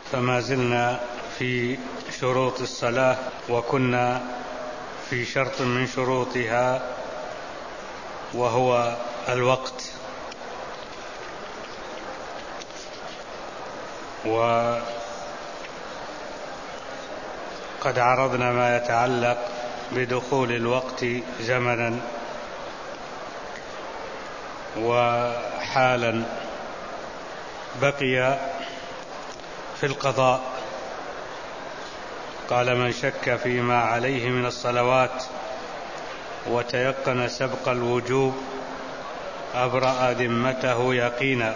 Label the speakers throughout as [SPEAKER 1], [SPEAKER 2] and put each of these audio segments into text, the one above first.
[SPEAKER 1] فما زلنا في شروط الصلاة، وكنا في شرط من شروطها وهو الوقت. وقد عرضنا ما يتعلق بدخول الوقت زمنا وحالا. بقي في القضاء. قال: من شك فيما عليه من الصلوات وتيقن سبق الوجوب أبرأ ذمته يقينا،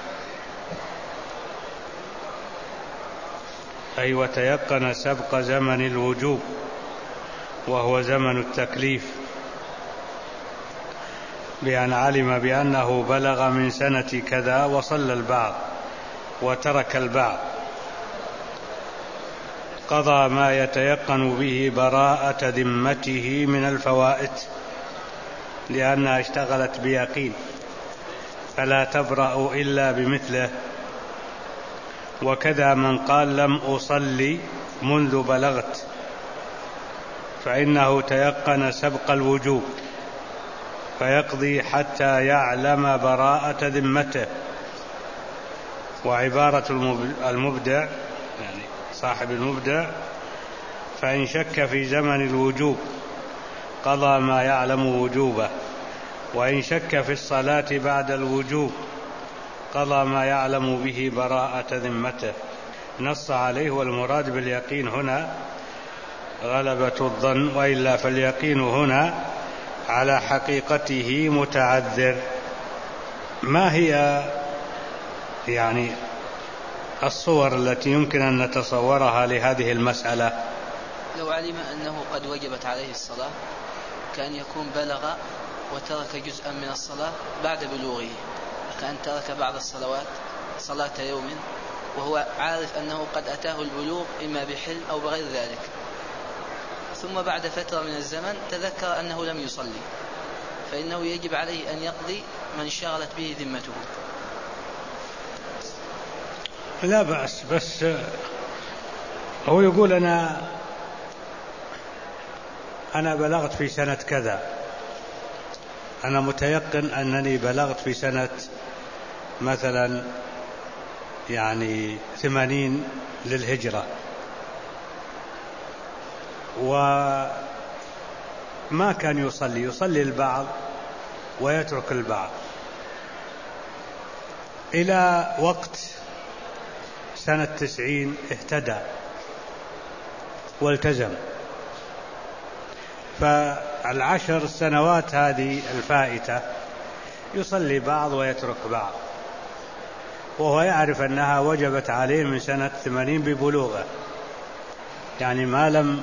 [SPEAKER 1] أي وتيقن سبق زمن الوجوب وهو زمن التكليف، بأن علم بأنه بلغ من سنة كذا وصلى البعض وترك البعض، قضى ما يتيقن به براءة ذمته من الفوائت، لأنها اشتغلت بيقين فلا تبرأ إلا بمثله. وكذا من قال: لم أصلي منذ بلغت، فإنه تيقن سبق الوجوب فيقضي حتى يعلم براءة ذمته. وعبارة المبدع يعني صاحب المبدع: فإن شك في زمن الوجوب قضى ما يعلم وجوبه، وإن شك في الصلاة بعد الوجوب قضى ما يعلم به براءة ذمته. نص عليه، والمراد باليقين هنا غلبة الظن، وإلا فاليقين هنا على حقيقته متعذر. ما هي يعني الصور التي يمكن أن نتصورها لهذه المسألة؟
[SPEAKER 2] لو علم أنه قد وجبت عليه الصلاة كأن يكون بلغ وترك جزءا من الصلاة بعد بلوغه، كأن ترك بعض الصلوات صلاة يوم وهو عارف أنه قد أتاه البلوغ إما بحلم أو بغير ذلك، ثم بعد فترة من الزمن تذكر أنه لم يصلي، فإنه يجب عليه أن يقضي من شغلت به ذمته.
[SPEAKER 1] لا بأس، بس هو يقول: أنا بلغت في سنة كذا، أنا متيقن أنني بلغت في سنة مثلا 80 للهجرة، وما كان يصلي البعض ويترك البعض إلى وقت سنة 90 اهتدى والتزم، فالعشر سنوات هذه الفائتة يصلي بعض ويترك بعض، وهو يعرف أنها وجبت عليه من سنة 80 ببلوغه، يعني ما لم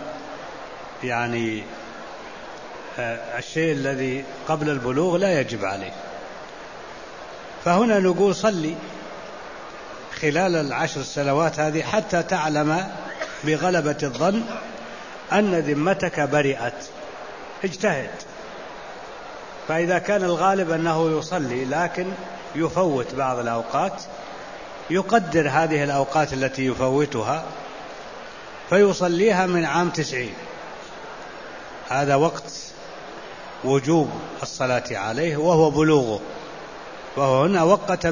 [SPEAKER 1] الشيء الذي قبل البلوغ لا يجب عليه. فهنا نقول: صلي خلال 10 سنوات هذه حتى تعلم بغلبة الظن أن ذمتك برئت، اجتهد. فإذا كان الغالب أنه يصلي لكن يفوت بعض الأوقات، يقدر هذه الأوقات التي يفوتها فيصليها من عام 90، هذا وقت وجوب الصلاة عليه وهو بلوغه، وهو هنا وقت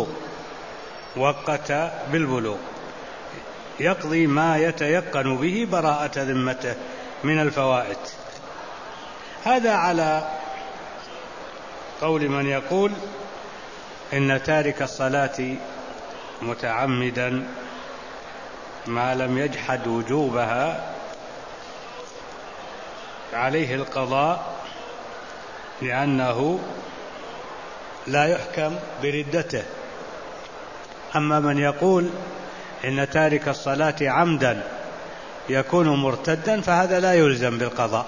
[SPEAKER 1] بالبلوغ، يقضي ما يتيقن به براءة ذمته من الفوائد. هذا على قول من يقول إن تارك الصلاة متعمدا ما لم يجحد وجوبها عليه القضاء، لأنه لا يحكم بردته. أما من يقول إن تارك الصلاة عمدا يكون مرتدا فهذا لا يلزم بالقضاء،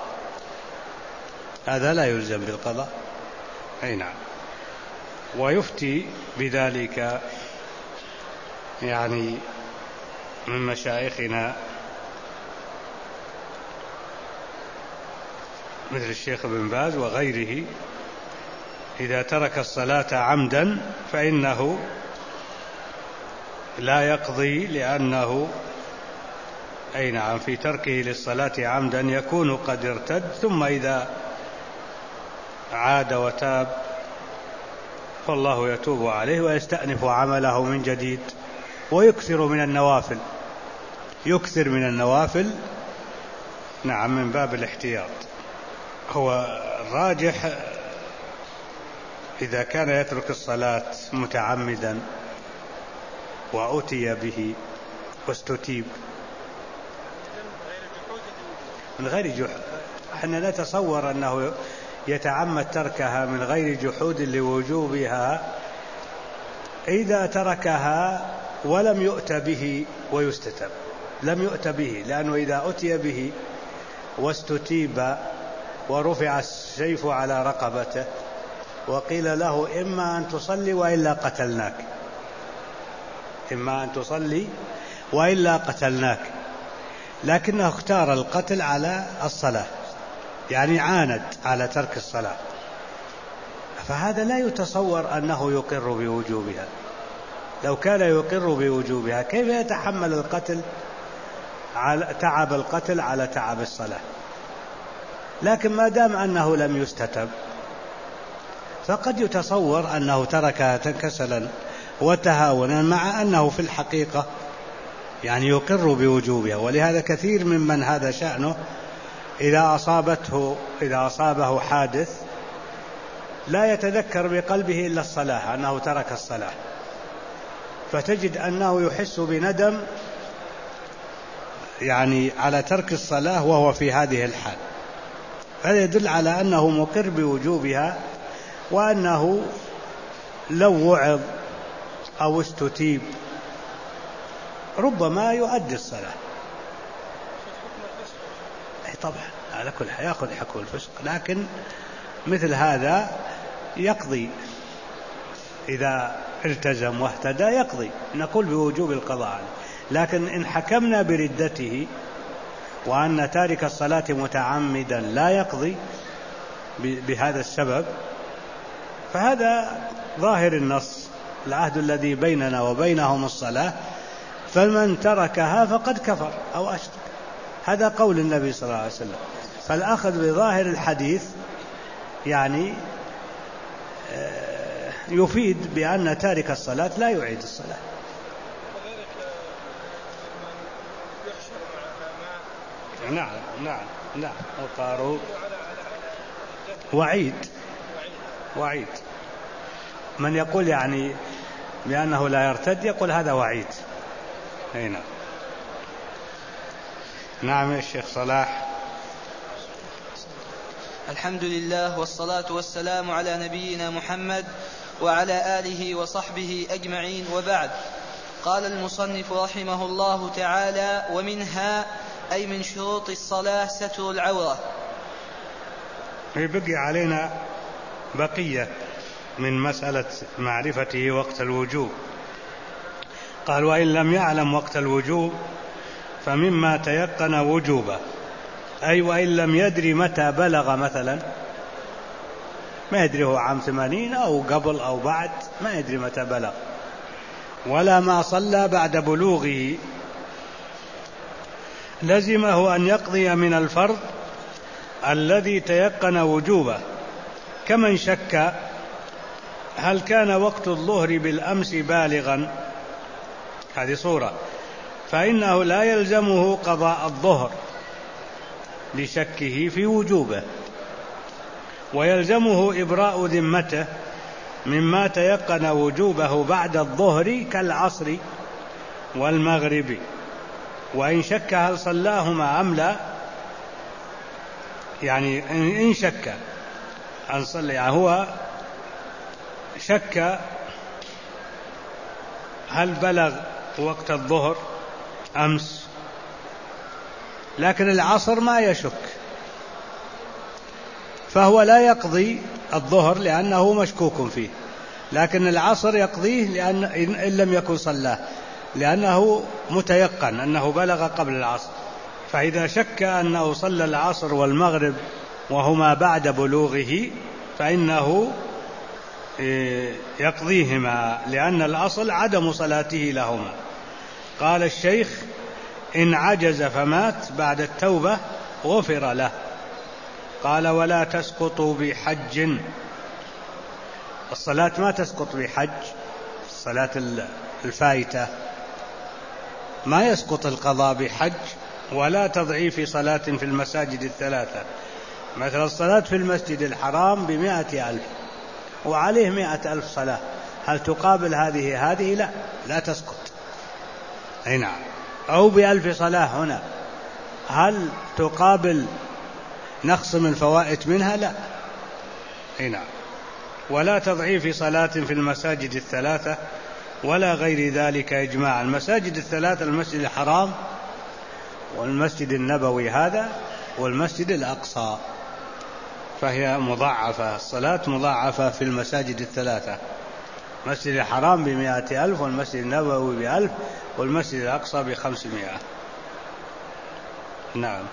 [SPEAKER 1] أي نعم. ويفتي بذلك من مشايخنا مثل الشيخ ابن باز وغيره: إذا ترك الصلاة عمدا فإنه لا يقضي لأنه أي نعم في تركه للصلاة عمدا يكون قد ارتد، ثم إذا عاد وتاب فالله يتوب عليه ويستأنف عمله من جديد ويكثر من النوافل، يكثر من النوافل نعم من باب الاحتياط. هو الراجح إذا كان يترك الصلاة متعمدا وأتي به واستتيب من غير جحود، احنا نتصور أنه يتعمد تركها من غير جحود لوجوبها إذا تركها ولم يؤت به ويستتب، لم يؤت به، لأنه إذا أتي به واستتيب ورفع السيف على رقبته وقيل له إما أن تصلي وإلا قتلناك، إما أن تصلي وإلا قتلناك، لكنه اختار القتل على الصلاة، يعني عاند على ترك الصلاة، فهذا لا يتصور أنه يقر بوجوبها. لو كان يقر بوجوبها كيف يتحمل القتل على تعب القتل على تعب الصلاة؟ لكن ما دام أنه لم يستتب فقد يتصور أنه تركها كسلا وتهاونا، مع أنه في الحقيقة يعني يقر بوجوبها. ولهذا كثير ممن هذا شأنه إذا أصابه حادث لا يتذكر بقلبه إلا الصلاة، أنه ترك الصلاة، فتجد أنه يحس بندم يعني على ترك الصلاة وهو في هذه الحال. هذا يدل على أنه مقر بوجوبها، وأنه لو وعظ أو استتيب ربما يؤدي الصلاة. طبعا على كل حال يأخذ حكم الفسق، لكن مثل هذا يقضي إذا التزم واهتدى، يقضي، نقول بوجوب القضاء. لكن إن حكمنا بردته وأن تارك الصلاة متعمدا لا يقضي بهذا السبب، فهذا ظاهر النص: العهد الذي بيننا وبينهم الصلاة، فمن تركها فقد كفر أو أشرك. هذا قول النبي صلى الله عليه وسلم. فالأخذ بظاهر الحديث يعني يفيد بأن تارك الصلاة لا يعيد الصلاة. نعم وقاروا وعيد. من يقول يعني بأنه لا يرتد يقول هذا وعيد. هنا نعم يا الشيخ صلاح.
[SPEAKER 2] الحمد لله والصلاة والسلام على نبينا محمد وعلى آله وصحبه أجمعين، وبعد. قال المصنف رحمه الله تعالى: ومنها أي من شروط الصلاة ستر العورة.
[SPEAKER 1] بقي علينا بقية من مسألة معرفته وقت الوجوب. قال: وإن لم يعلم وقت الوجوب فمما تيقن وجوبه، أي وإن لم يدري متى بلغ، مثلا ما يدري هو عام 80 أو قبل أو بعد، ما يدري متى بلغ، ولا ما صلى بعد بلوغه، لزمه أن يقضي من الفرض الذي تيقن وجوبه، كمن شك هل كان وقت الظهر بالأمس بالغا، هذه صورة، فإنه لا يلزمه قضاء الظهر لشكه في وجوبه، ويلزمه إبراء ذمته مما تيقن وجوبه بعد الظهر كالعصر والمغرب، وإن شك هل صلاهما أم لا، يعني إن شك أن صلى، يعني هو شك هل بلغ وقت الظهر أمس، لكن العصر ما يشك، فهو لا يقضي الظهر لأنه مشكوك فيه، لكن العصر يقضيه لأن إن لم يكن صلاه، لأنه متيقن أنه بلغ قبل العصر. فإذا شك أنه صلى العصر والمغرب وهما بعد بلوغه فإنه يقضيهما، لأن الأصل عدم صلاته لهما. قال الشيخ: إن عجز فمات بعد التوبة غفر له. قال: ولا تسقط بحج. الصلاة ما تسقط بحج، الصلاة الفائتة ما يسقط القضاء بحج ولا تضعيف صلاة في المساجد الثلاثة. مثل الصلاة في المسجد الحرام ب100,000 وعليه 100,000 صلاة، هل تقابل هذه؟ لا تسقط. أي نعم. أو ب1000 صلاة هنا، هل تقابل نقص من فوائت منها؟ لا. أي نعم. ولا تضعيف صلاة في المساجد الثلاثة ولا غير ذلك إجماع. المساجد الثلاثة: المسجد الحرام والمسجد النبوي هذا والمسجد الأقصى، فهي مضاعفة، الصلاة مضاعفة في المساجد الثلاثة: المسجد الحرام ب100,000 والمسجد النبوي ب1000 والمسجد الأقصى ب500. نعم.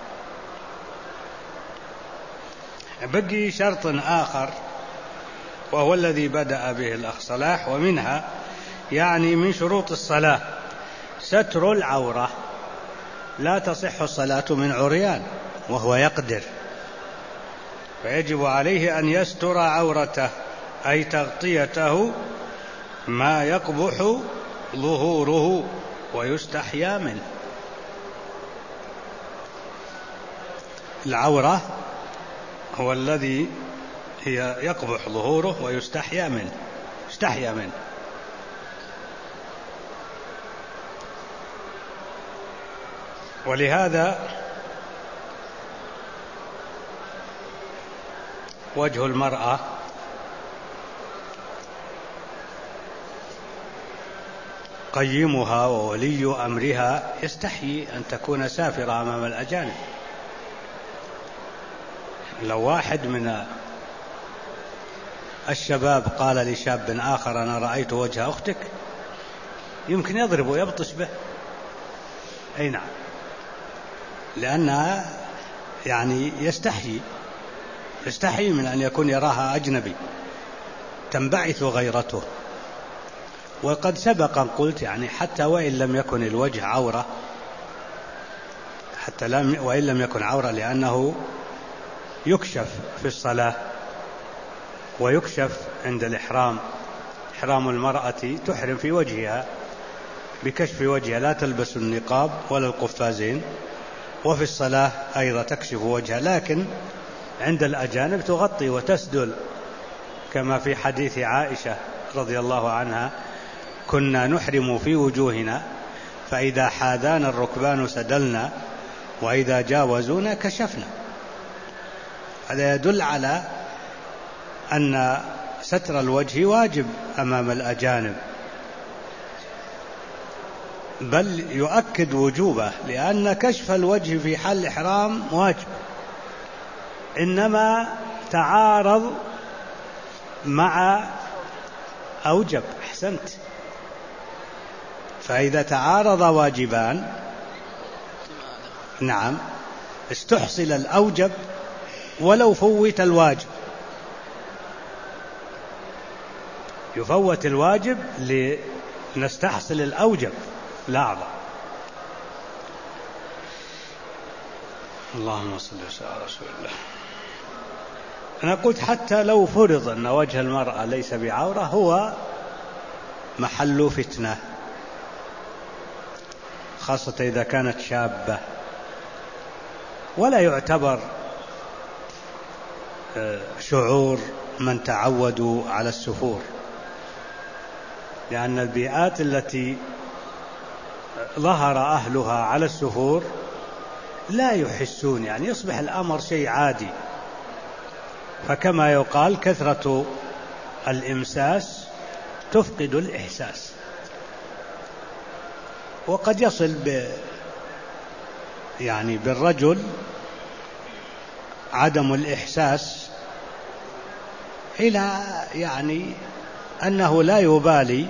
[SPEAKER 1] بقي شرط آخر وهو الذي بدأ به الأخ صلاح، ومنها يعني من شروط الصلاة ستر العورة. لا تصح الصلاة من عريان وهو يقدر، فيجب عليه أن يستر عورته، أي تغطيته ما يقبح ظهوره ويستحيا منه. العورة هو الذي هي يقبح ظهوره ويستحيا منه، استحيا منه. ولهذا وجه المرأة قيمها وولي أمرها يستحيي أن تكون سافرة أمام الأجانب. لو واحد من الشباب قال لشاب آخر: أنا رأيت وجه أختك، يمكن يضرب ويبطش به. أي نعم. لأنها يعني يستحي من أن يكون يراها أجنبي، تنبعث غيرته. وقد سبق أن قلت يعني حتى وإن لم يكن الوجه عورة، وإن لم يكن عورة، لأنه يكشف في الصلاة ويكشف عند الإحرام. إحرام المرأة تحرم في وجهها بكشف وجهها، لا تلبس النقاب ولا القفازين، وفي الصلاة أيضا تكشف وجهها، لكن عند الأجانب تغطي وتسدل، كما في حديث عائشة رضي الله عنها: كنا نحرم في وجوهنا فإذا حاذانا الركبان سدلنا وإذا جاوزونا كشفنا. هذا يدل على أن ستر الوجه واجب أمام الأجانب، بل يؤكد وجوبه، لأن كشف الوجه في حال الإحرام واجب، إنما تعارض مع أوجب. أحسنت. فإذا تعارض واجبان، نعم، استحصل الأوجب ولو فوت الواجب. يفوت الواجب لنستحصل الأوجب لا أعظم. اللهم صل وسلم على رسول الله. أنا قلت حتى لو فرض أن وجه المرأة ليس بعورة، هو محل فتنة، خاصة إذا كانت شابة، ولا يعتبر شعور من تعودوا على السفور، لأن البيئات التي ظهر أهلها على السفور لا يحسون، يعني يصبح الأمر شيء عادي. فكما يقال: كثرة الإمساس تفقد الإحساس. وقد يصل يعني بالرجل عدم الإحساس إلى يعني أنه لا يبالي،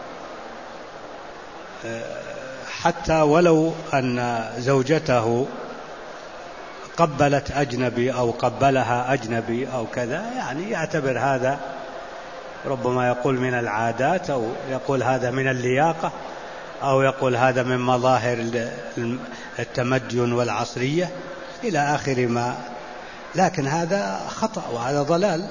[SPEAKER 1] حتى ولو أن زوجته قبلت أجنبي أو قبلها أجنبي أو كذا، يعني يعتبر هذا ربما يقول من العادات، أو يقول هذا من اللياقة، أو يقول هذا من مظاهر التمدن والعصرية إلى آخر ما، لكن هذا خطأ وهذا ضلال.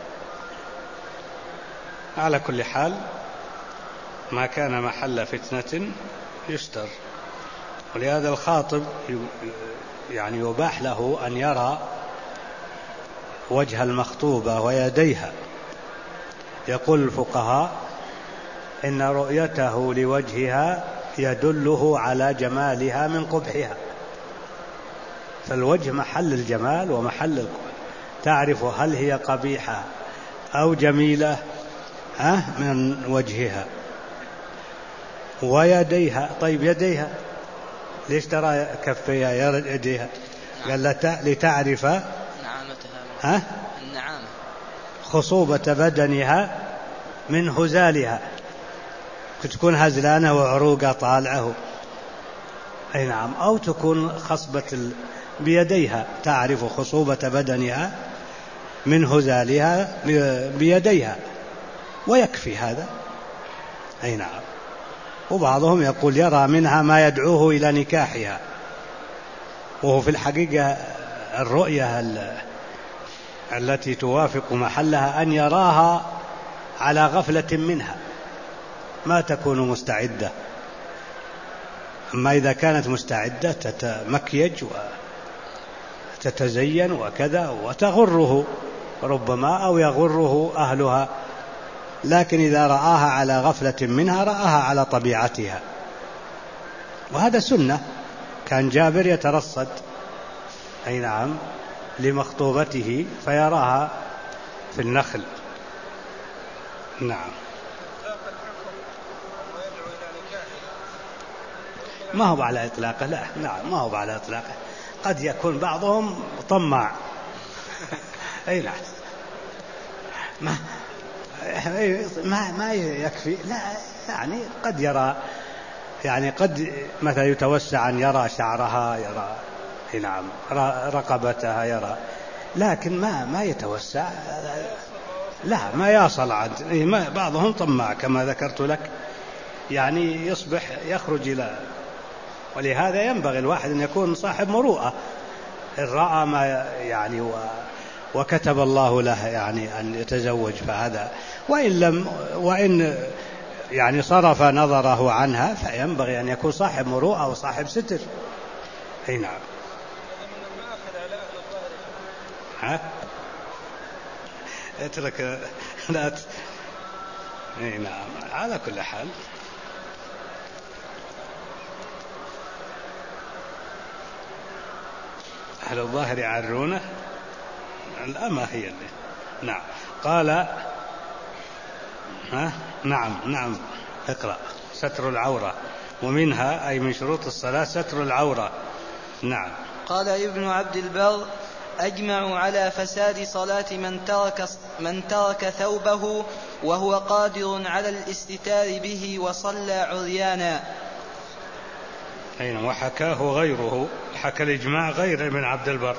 [SPEAKER 1] على كل حال ما كان محل فتنة يستر، ولهذا الخاطب يعني يباح له أن يرى وجه المخطوبة ويديها. يقول الفقهاء إن رؤيته لوجهها يدله على جمالها من قبحها، فالوجه محل الجمال ومحل القبح، تعرف هل هي قبيحة أو جميلة من وجهها. ويديها، طيب يديها ليش ترى كفيها يديها؟ قال لتعرف
[SPEAKER 2] نعامتها، النعامة،
[SPEAKER 1] خصوبة بدنها من هزالها، تكون هزلانة وعروقها طالعه، أي نعم، أو تكون خصبة بيديها، تعرف خصوبة بدنها من هزالها بيديها، ويكفي هذا، أي نعم. وبعضهم يقول يرى منها ما يدعوه إلى نكاحها، وهو في الحقيقة الرؤية التي توافق محلها أن يراها على غفلة منها، ما تكون مستعدة. أما إذا كانت مستعدة تتمكيج وتتزين وكذا وتغره ربما، أو يغره أهلها، لكن إذا رآها على غفلة منها رآها على طبيعتها، وهذا سنة. كان جابر يترصد، أي نعم، لمخطوبته فيراها في النخل. نعم. ما هو على إطلاقه، لا، نعم، ما هو على إطلاقه، قد يكون بعضهم طماع. أي نعم، ما يكفي، لا، يعني قد يرى، يعني قد مثلا يتوسع أن يرى شعرها، يرى، نعم، رقبتها يرى، لكن ما يتوسع، لا، ما يصل عاد. بعضهم طماع كما ذكرت لك، يعني يصبح يخرج إلى، ولهذا ينبغي الواحد أن يكون صاحب مروءة، إن رأى ما يعني وكتب الله له يعني أن يتزوج فهذا، وإن يعني صرف نظره عنها فينبغي أن يكون صاحب مروءة وصاحب ستر. أي نعم. اترك، لا أي نعم. على كل حال أهل الظاهر يعرونه، الأمة هي اللي، نعم. قال نعم، اقرأ. ستر العورة، ومنها أي من شروط الصلاة ستر العورة. نعم.
[SPEAKER 2] قال ابن عبد البر: أجمعوا على فساد صلاة من ترك ثوبه وهو قادر على الاستتار به وصلى عريانا.
[SPEAKER 1] أين وحكاه غيره، حكى الإجماع غير ابن عبد البر،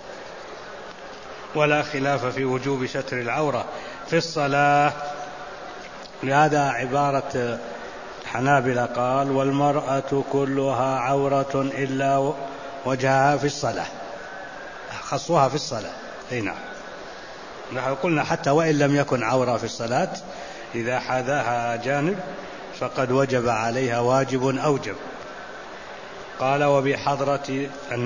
[SPEAKER 1] ولا خلاف في وجوب ستر العورة في الصلاة. لهذا عبارة الحنابلة قال: والمرأة كلها عورة إلا وجهها في الصلاة، خصوها في الصلاة. أي نعم. نحن قلنا حتى وإن لم يكن عورة في الصلاة، إذا حاذاها جانب فقد وجب عليها واجب أوجب. قال: وبحضرة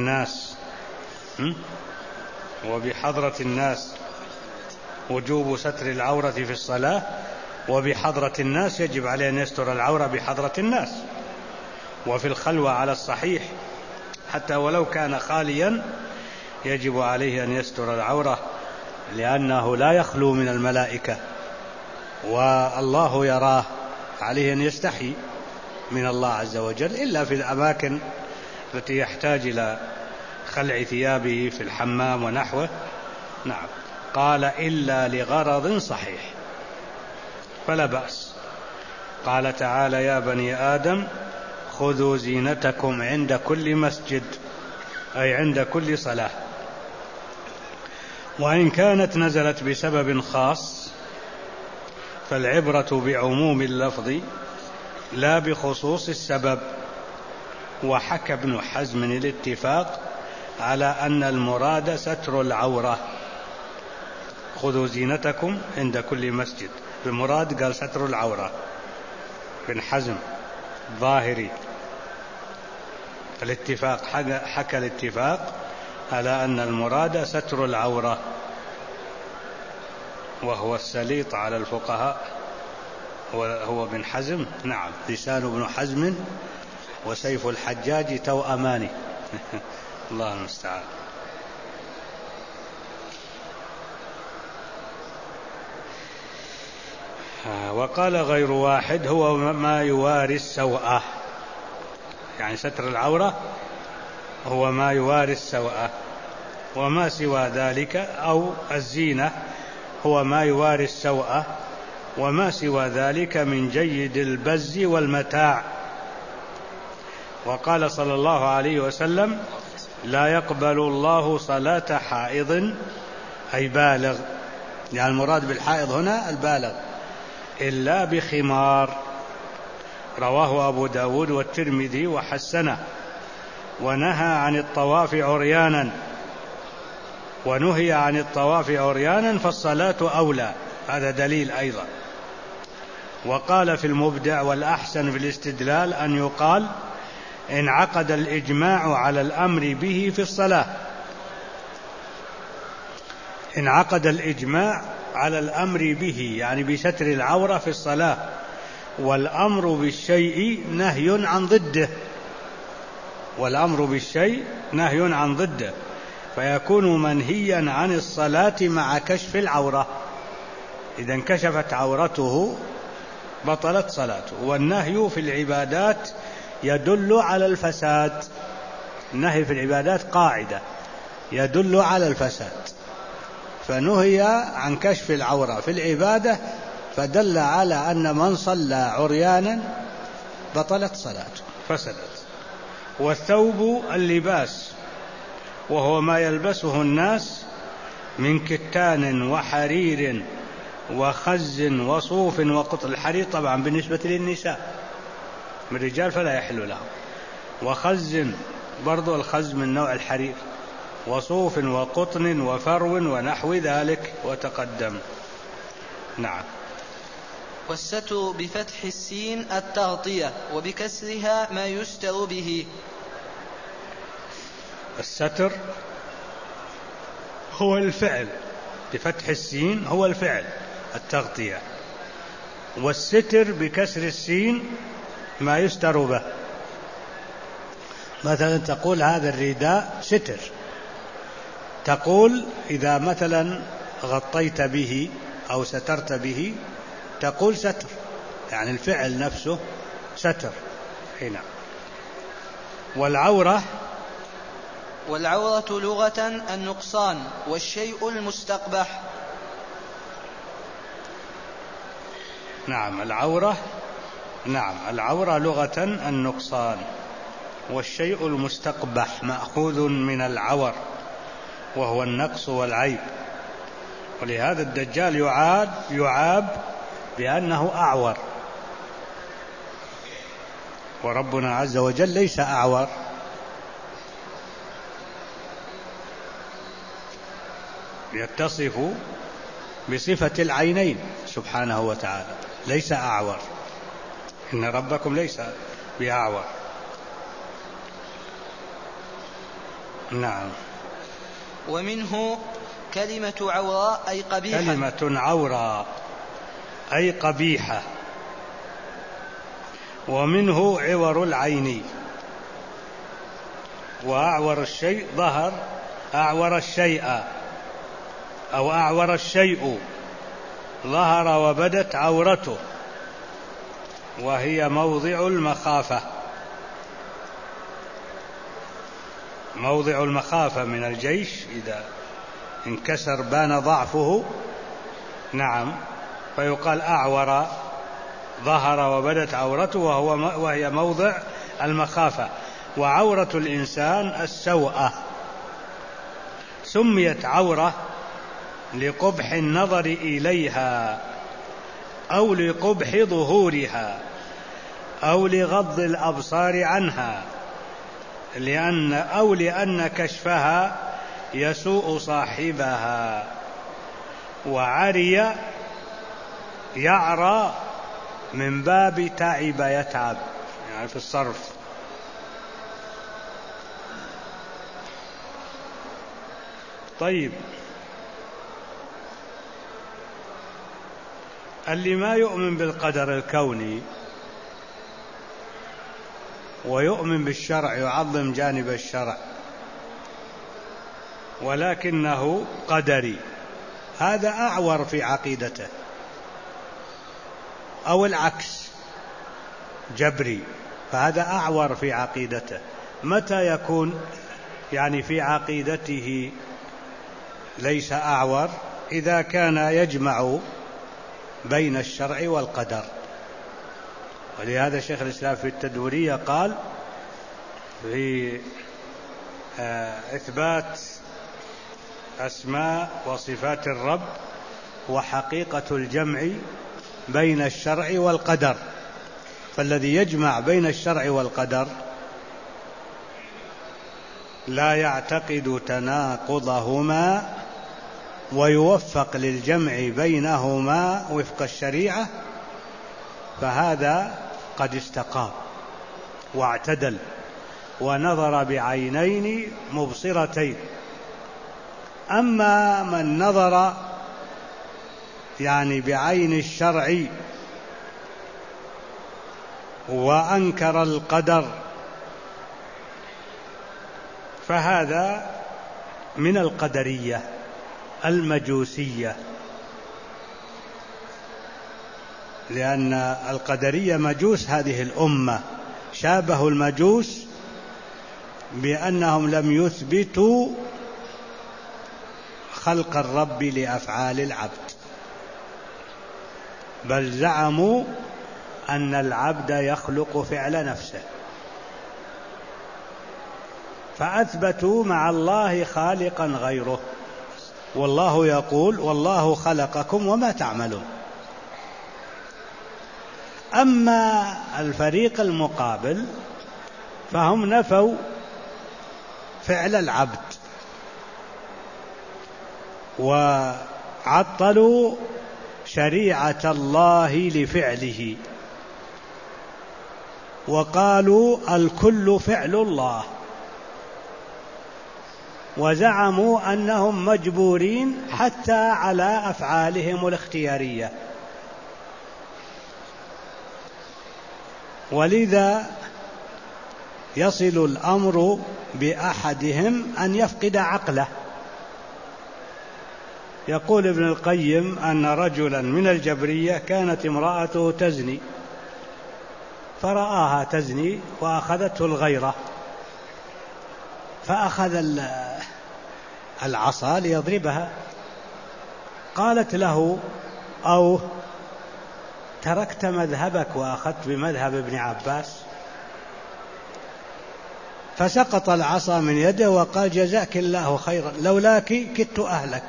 [SPEAKER 1] الناس وجوب ستر العورة في الصلاة، وبحضرة الناس يجب عليه أن يستر العورة بحضرة الناس، وفي الخلوة على الصحيح حتى ولو كان خاليا يجب عليه أن يستر العورة، لأنه لا يخلو من الملائكة والله يراه، عليه أن يستحي من الله عز وجل، إلا في الأماكن التي يحتاج إلى خلع ثيابه في الحمام ونحوه. نعم. قال: إلا لغرض صحيح فلا بأس. قال تعالى: يا بني آدم خذوا زينتكم عند كل مسجد، أي عند كل صلاة. وإن كانت نزلت بسبب خاص فالعبرة بعموم اللفظ لا بخصوص السبب. وحكى ابن حزم الاتفاق على أن المراد ستر العورة. خذوا زينتكم عند كل مسجد، بالمراد قال ستر العورة. ابن حزم ظاهري الاتفاق حكى الاتفاق على أن المراد ستر العورة، وهو السليط على الفقهاء هو ابن حزم. نعم، لسان ابن حزم وسيف الحجاج توأمان. الله المستعان. وقال غير واحد هو ما يواري السوءة، يعني ستر العورة هو ما يواري السوءة، وما سوى ذلك أو الزينة هو ما يواري السوءة، وما سوى ذلك من جيد البز والمتاع. وقال صلى الله عليه وسلم: لا يقبل الله صلاة حائض، أي بالغ، يعني المراد بالحائض هنا البالغ، إلا بخمار. رواه أبو داود والترمذي وحسنه. ونهى عن الطواف عريانا، ونهي عن الطواف عريانا فالصلاة أولى، هذا دليل أيضا. وقال في المبدع: والأحسن في الاستدلال أن يقال انعقد الإجماع على الأمر به في الصلاة. انعقد الإجماع على الأمر به، يعني بستر العورة في الصلاة، والأمر بالشيء نهي عن ضده، والأمر بالشيء نهي عن ضده، فيكون منهيا عن الصلاة مع كشف العورة. إذا انكشفت عورته بطلت صلاته. والنهي في العبادات يدل على الفساد. النهي في العبادات قاعدة يدل على الفساد، فنهي عن كشف العورة في العبادة، فدل على أن من صلى عريانا بطلت صلاته، فسدت. والثوب اللباس، وهو ما يلبسه الناس من كتان وحرير وخز وصوف وقطن. الحرير طبعا بالنسبة للنساء، من الرجال فلا يحل لهم. وخز برضو، الخز من نوع الحرير. وصوف وقطن وفرو ونحو ذلك وتقدم. نعم.
[SPEAKER 2] والستر بفتح السين التغطية، وبكسرها ما يستر به.
[SPEAKER 1] الستر هو الفعل، بفتح السين هو الفعل التغطية. والستر بكسر السين ما يستر به. مثلا تقول هذا الرداء ستر، تقول إذا مثلا غطيت به أو سترت به تقول ستر، يعني الفعل نفسه ستر هنا. والعورة
[SPEAKER 2] لغة النقصان والشيء المستقبح.
[SPEAKER 1] نعم، العورة لغة النقصان، والشيء المستقبح مأخوذ من العور وهو النقص والعيب. ولهذا الدجال يعاب بأنه أعور، وربنا عز وجل ليس أعور. يتصف بصفة العينين سبحانه وتعالى، ليس أعور. إن ربكم ليس بأعور. نعم.
[SPEAKER 2] ومنه كلمة عوراء أي قبيحة.
[SPEAKER 1] كلمة عوراء أي قبيحة. ومنه عور العين. وأعور الشيء ظهر، أعور الشيء أو أعور الشيء ظهر وبدت عورته، وهي موضع المخافة. موضع المخافة من الجيش إذا انكسر بان ضعفه. نعم، فيقال أعور ظهر وبدت عورته، وهي موضع المخافة. وعورة الإنسان السوءة. سميت عورة لقبح النظر إليها، أو لقبح ظهورها أو لغض الأبصار عنها لأن كشفها يسوء صاحبها. وعري يعرى من باب تعب يتعب، يعني في الصرف. طيب، اللي ما يؤمن بالقدر الكوني ويؤمن بالشرع، يعظم جانب الشرع ولكنه قدري، هذا أعور في عقيدته. أو العكس، جبري، فهذا أعور في عقيدته. متى يكون يعني في عقيدته ليس أعور؟ إذا كان يجمع بين الشرع والقدر. ولهذا شيخ الإسلام في التدورية قال في إثبات أسماء وصفات الرب وحقيقة الجمع بين الشرع والقدر، فالذي يجمع بين الشرع والقدر لا يعتقد تناقضهما ويوفق للجمع بينهما وفق الشريعة، فهذا قد استقام واعتدل ونظر بعينين مبصرتين. أما من نظر يعني بعين الشرع وأنكر القدر فهذا من القدرية المجوسية، لأن القدرية مجوس هذه الأمة، شابهوا المجوس بأنهم لم يثبتوا خلق الرب لأفعال العبد، بل زعموا أن العبد يخلق فعل نفسه، فأثبتوا مع الله خالقا غيره، والله يقول والله خلقكم وما تعملون. أما الفريق المقابل فهم نفوا فعل العبد وعطلوا شريعة الله لفعله، وقالوا الكل فعل الله، وزعموا أنهم مجبورين حتى على أفعالهم الاختيارية. ولذا يصل الأمر بأحدهم أن يفقد عقله. يقول ابن القيم أن رجلا من الجبرية كانت امرأته تزني، فرآها تزني وأخذته الغيرة، فأخذ العصا ليضربها. قالت له أو تركت مذهبك وأخذت بمذهب ابن عباس؟ فسقط العصا من يده وقال جزاك الله خيرا، لولاك كدت أهلك.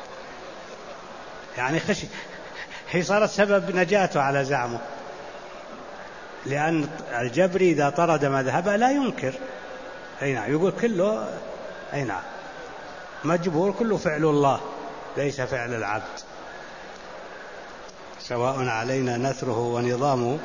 [SPEAKER 1] يعني خشي، هي صارت سبب نجاته على زعمه، لأن الجبري إذا طرد مذهبه لا ينكر، أي نعم، يقول كله أي نعم مجبور، كله فعل الله ليس فعل العبد، سواء علينا نثره ونظامه،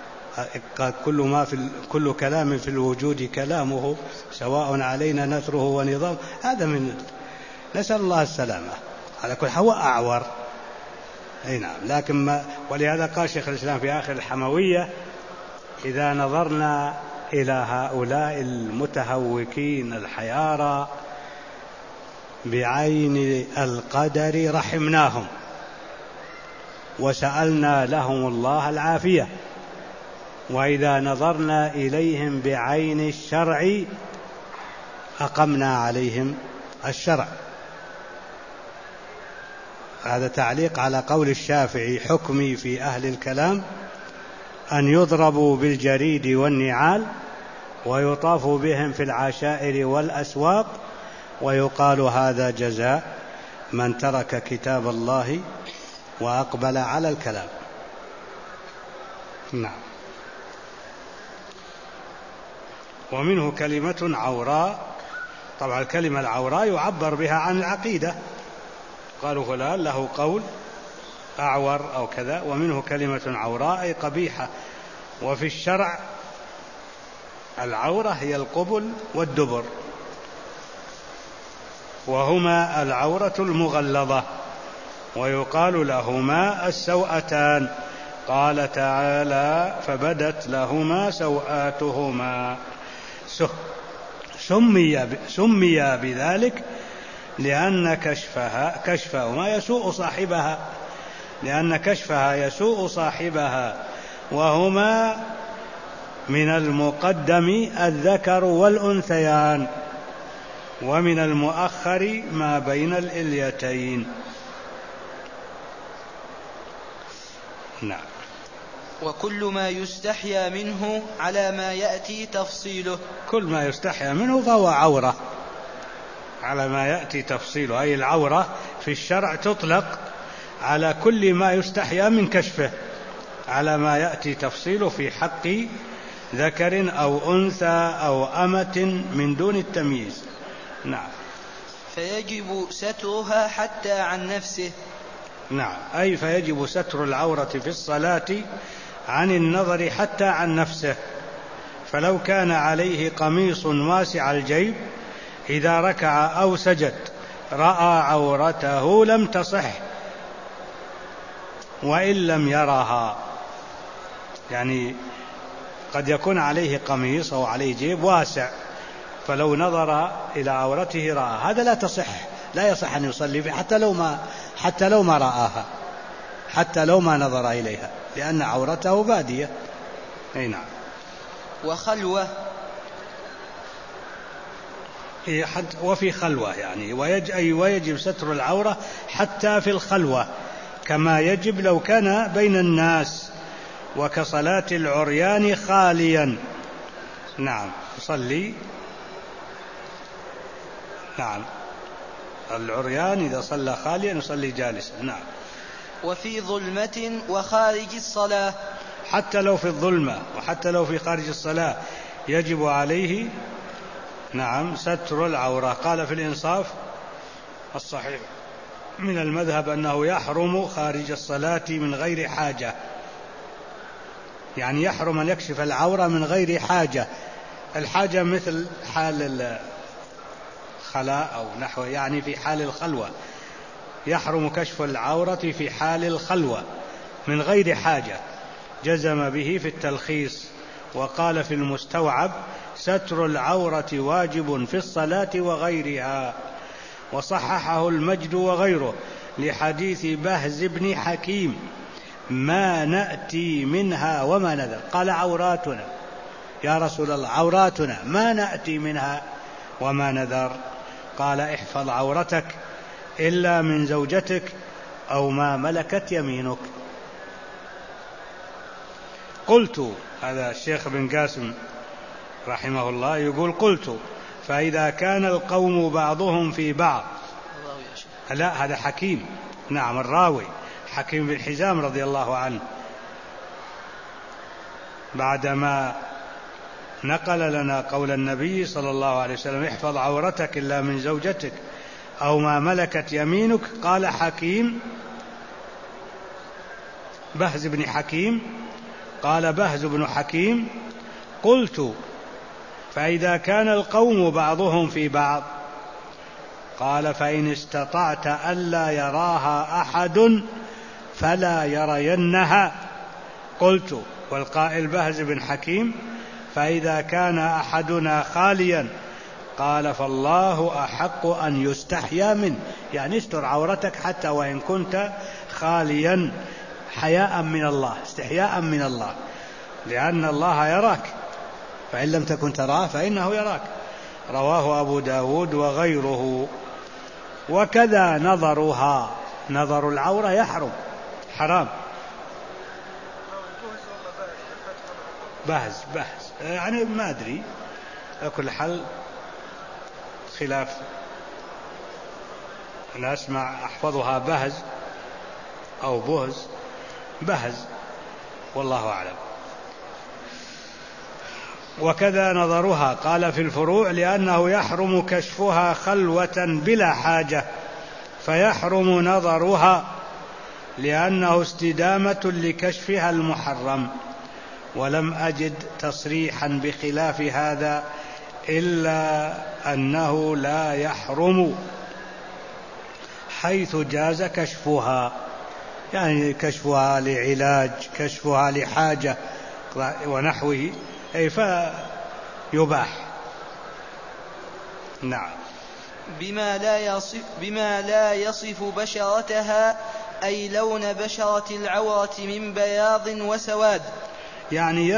[SPEAKER 1] كل كلام في الوجود كلامه، سواء علينا نثره ونظامه. هذا من نسأل الله السلامة. على كل حال هو أعور، أي نعم، لكن ولهذا قال شيخ الإسلام في آخر الحموية إذا نظرنا إلى هؤلاء المتهوكين الحيارى بعين القدر رحمناهم وسألنا لهم الله العافية، وإذا نظرنا إليهم بعين الشرع أقمنا عليهم الشرع. هذا تعليق على قول الشافعي: حكمي في أهل الكلام أن يضربوا بالجريد والنعال ويطاف بهم في العشائر والأسواق، ويقال هذا جزاء من ترك كتاب الله وأقبل على الكلام. نعم. ومنه كلمة عوراء. طبعا الكلمة العوراء يعبر بها عن العقيدة، قالوا فلان له قول أعور أو كذا. ومنه كلمة عوراء أي قبيحة. وفي الشرع العورة هي القبل والدبر، وهما العورة المغلظة، ويقال لهما السوءتان. قال تعالى: فبدت لهما سوآتهما. سمي بذلك لأن كشفهما يسوء صاحبها، لأن كشفها يسوء صاحبها، وهما من المقدم الذكر والأنثيان، ومن المؤخر ما بين الإليتين. نعم.
[SPEAKER 2] وكل ما يستحيا منه على ما يأتي تفصيله.
[SPEAKER 1] كل ما يستحيا منه فهو عورة على ما يأتي تفصيله، أي العورة في الشرع تطلق على كل ما يستحيا من كشفه على ما يأتي تفصيله في حق ذكر أو أنثى أو أمة من دون التمييز. نعم.
[SPEAKER 2] فيجب سترها حتى عن نفسه.
[SPEAKER 1] نعم، أي فيجب ستر العورة في الصلاة عن النظر حتى عن نفسه. فلو كان عليه قميص واسع الجيب إذا ركع أو سجد رأى عورته لم تصح وإن لم يرها. يعني قد يكون عليه قميص أو عليه جيب واسع، فلو نظر إلى عورته رأى، هذا لا تصح، لا يصح أن يصلي فيه حتى لو ما رآها، حتى لو ما نظر إليها، لأن عورته بادية. أي نعم.
[SPEAKER 2] وخلوة،
[SPEAKER 1] وفي خلوة يعني ويجب ستر العورة حتى في الخلوة، كما يجب لو كان بين الناس، وكصلاة العريان خاليا. نعم، يصلي. نعم، العريان إذا صلى خاليا يصلي جالسا. نعم.
[SPEAKER 2] وفي ظلمة وخارج الصلاة،
[SPEAKER 1] حتى لو في الظلمة وحتى لو في خارج الصلاة يجب عليه نعم ستر العورة. قال في الإنصاف الصحيح من المذهب أنه يحرم خارج الصلاة من غير حاجة، يعني يحرم أن يكشف العورة من غير حاجة. الحاجة مثل حال الخلاء أو نحو، يعني في حال الخلوة يحرم كشف العورة في حال الخلوة من غير حاجة. جزم به في التلخيص، وقال في المستوعب: ستر العورة واجب في الصلاة وغيرها. وصححه المجد وغيره لحديث بهز بن حكيم: ما نأتي منها وما نذر. قال: عوراتنا يا رسول الله، عوراتنا ما نأتي منها وما نذر. قال: احفظ عورتك إلا من زوجتك أو ما ملكت يمينك. قلت، هذا الشيخ بن قاسم رحمه الله يقول: قلت: فإذا كان القوم بعضهم في بعض. لا، هذا حكيم. نعم، الراوي حكيم بن حزام رضي الله عنه، بعدما نقل لنا قول النبي صلى الله عليه وسلم: احفظ عورتك إلا من زوجتك أو ما ملكت يمينك، قال حكيم بهز بن حكيم، قال بهز بن حكيم: قلت: فإذا كان القوم بعضهم في بعض. قال: فإن استطعت ألا يراها أحد فلا يرينها. قلت: والقائل بهز بن حكيم: فإذا كان أحدنا خاليا. قال: فالله أحق أن يستحيا منه، يعني استر عورتك حتى وإن كنت خاليا، حياء من الله، استحياء من الله، لأن الله يراك، فإن لم تكن تراه فإنه يراك. رواه أبو داود وغيره. وكذا نظرها، نظر العورة يحرم، حرام. بهز يعني ما أدري، على كل حال خلاف، أنا أسمع أحفظها بهز أو بهز، والله أعلم. وكذا نظرها، قال في الفروع لأنه يحرم كشفها خلوة بلا حاجة، فيحرم نظرها لأنه استدامة لكشفها المحرم. ولم أجد تصريحا بخلاف هذا إلا أنه لا يحرم حيث جاز كشفها، يعني كشفها لعلاج، كشفها لحاجة ونحوه، أي فيباح. نعم.
[SPEAKER 2] بما لا يصف بشرتها، أي لون بشرة العورة من بياض وسواد،
[SPEAKER 1] يعني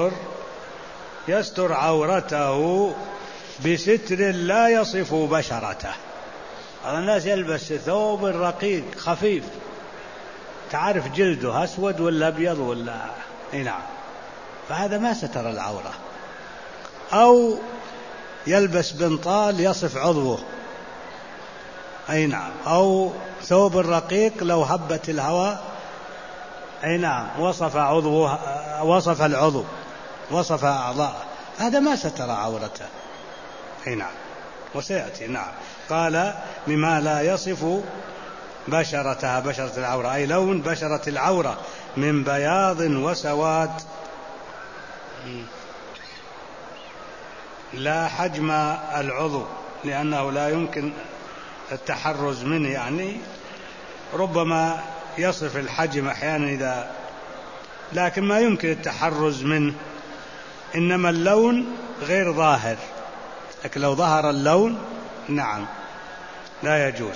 [SPEAKER 1] يستر عورته بستر لا يصف بشرته. الناس يلبس ثوب رقيق خفيف، تعرف جلده أسود ولا أبيض ولا نعم، فهذا ما ستر العورة. أو يلبس بنطال يصف عضوه، أي نعم، أو ثوب الرقيق لو هبت الهواء، أي نعم، وصف عضوه، وصف العضو، وصف أعضاء، هذا ما ستر عورته. أي نعم، وسيأتي. نعم. قال مما لا يصف بشرتها، بشرة العورة، أي لون بشرة العورة من بياض وسواد، لا حجم العضو لأنه لا يمكن التحرز منه، يعني ربما يصف الحجم أحيانا إذا، لكن ما يمكن التحرز منه. إنما اللون غير ظاهر، لكن لو ظهر اللون نعم لا يجوز.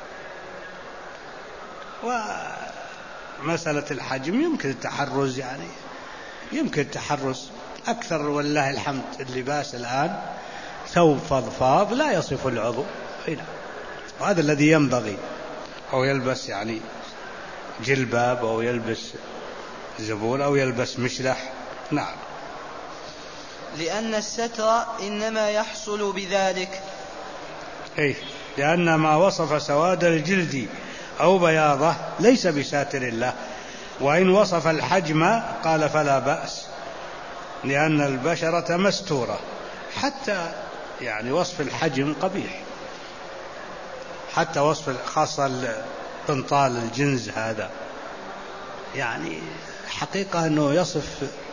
[SPEAKER 1] ومسألة الحجم يمكن التحرز، يعني يمكن التحرز أكثر والله الحمد. اللباس الآن ثوب فضفاض لا يصف العضو، وهذا الذي ينبغي. أو يلبس يعني جلباب، أو يلبس زبور، أو يلبس مشلح. نعم.
[SPEAKER 2] لأن الستر إنما يحصل بذلك،
[SPEAKER 1] أي لأن ما وصف سواد الجلد أو بياضه ليس بساتر الله. وإن وصف الحجم قال فلا بأس، لأن البشرة مستورة. حتى يعني وصف الحجم قبيح، حتى وصف خاصة البنطال الجنز هذا، يعني حقيقة أنه يصف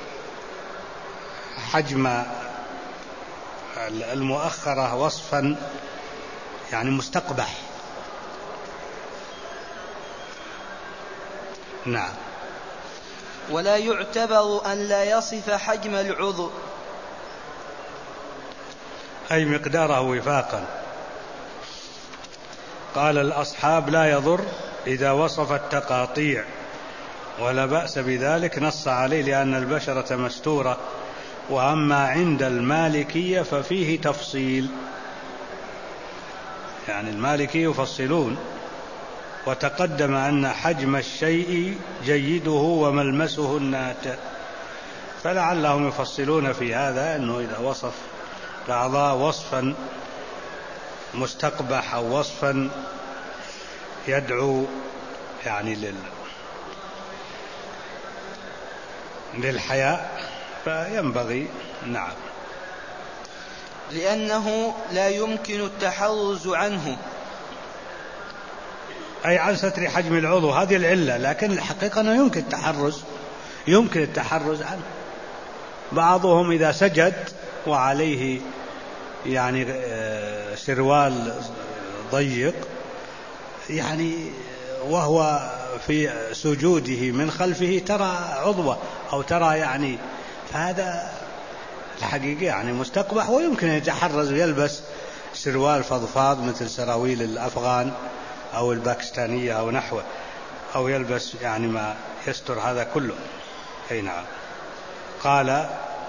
[SPEAKER 1] حجم المؤخرة وصفا يعني مستقبح. نعم.
[SPEAKER 2] ولا يعتبر أن لا يصف حجم العضو،
[SPEAKER 1] أي مقداره وفاقا. قال الأصحاب لا يضر إذا وصف التقاطيع، ولا بأس بذلك، نص عليه لأن البشرة مستورة. وأما عند المالكية ففيه تفصيل، يعني المالكية يفصلون. وتقدم أن حجم الشيء جيده وملمسه الناتئ، فلعلهم يفصلون في هذا، أنه إذا وصف الأعضاء وصفا مستقبح أو وصفا يدعو يعني للحياء فينبغي. نعم.
[SPEAKER 2] لأنه لا يمكن التحرز عنه،
[SPEAKER 1] أي عن ستر حجم العضو، هذه العلة. لكن الحقيقة أنه يمكن التحرز عنه. بعضهم إذا سجد وعليه يعني سروال ضيق، يعني وهو في سجوده من خلفه ترى عضوه أو ترى، يعني فهذا الحقيقة يعني مستقبح، ويمكن يتحرز ويلبس سروال فضفاض مثل سراويل الأفغان أو الباكستانية أو نحوه، أو يلبس يعني ما يستر هذا كله. أي نعم. قال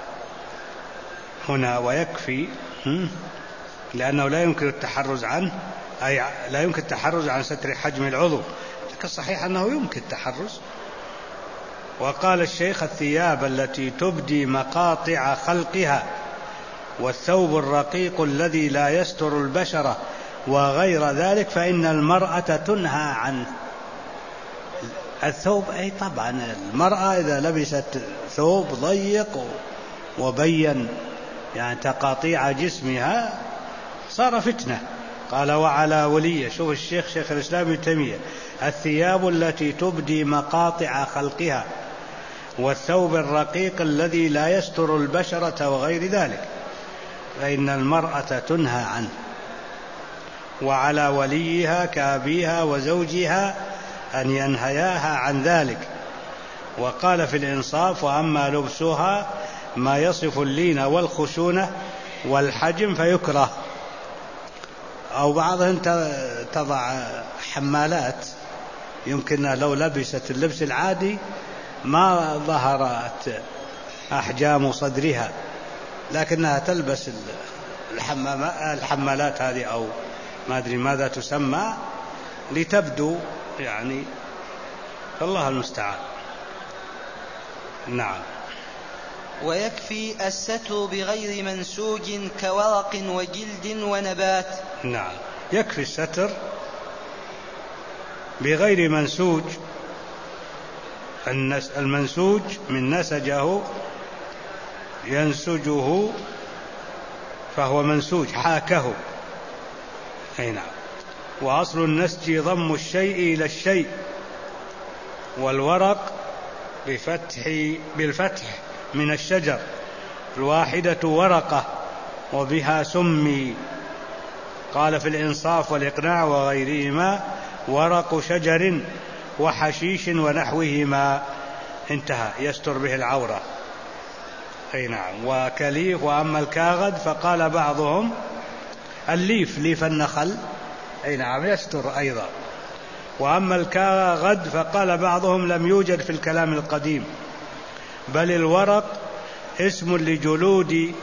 [SPEAKER 1] هنا ويكفي، لأنه لا يمكن التحرز عنه، أي لا يمكن التحرز عن ستر حجم العضو، لكن الصحيح أنه يمكن التحرز. وقال الشيخ الثياب التي تبدي مقاطع خلقها، والثوب الرقيق الذي لا يستر البشرة، وغير ذلك، فإن المرأة تنهى عنه. الثوب، أي طبعا المرأة إذا لبست ثوب ضيق وبين يعني تقاطيع جسمها صار فتنة. قال وعلى ولي، شوف الشيخ شيخ الإسلام ابن تيمية، الثياب التي تبدي مقاطع خلقها، والثوب الرقيق الذي لا يستر البشرة وغير ذلك، فإن المرأة تنهى عنه. وعلى وليها كأبيها وزوجها أن ينهياها عن ذلك. وقال في الإنصاف وأما لبسها ما يصف اللين والخشونة والحجم فيكره. أو بعضهم تضع حمالات يمكن لو لبست اللبس العادي ما ظهرت أحجام صدرها، لكنها تلبس الحمالات هذه أو ما أدري ماذا تسمى لتبدو يعني، فالله المستعان. نعم.
[SPEAKER 2] ويكفي الستر بغير منسوج كورق وجلد ونبات.
[SPEAKER 1] نعم، يكفي الستر بغير منسوج. المنسوج من نسجه ينسجه فهو منسوج، حاكه. أي نعم. وأصل النسج ضم الشيء إلى الشيء، والورق بالفتح من الشجر، الواحدة ورقة وبها سمي. قال في الإنصاف والإقناع وغيرهما ورق شجر وحشيش ونحوهما، انتهى، يستر به العورة. أي نعم. وكليف. وأما الكاغد فقال بعضهم الليف، ليف النخل، أي نعم، يستر أيضا. وأما الكاغد فقال بعضهم لم يوجد في الكلام القديم، بل الورق اسم لجلود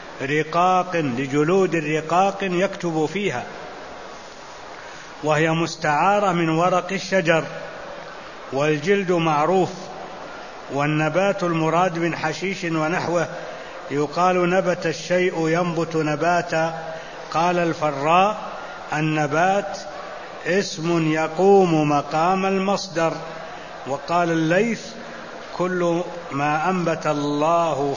[SPEAKER 1] الرقاق يكتب فيها، وهي مستعارة من ورق الشجر. والجلد معروف. والنبات المراد من حشيش ونحوه، يقال نبت الشيء ينبت نباتا. قال الفراء النبات اسم يقوم مقام المصدر. وقال الليث كل ما أنبت الله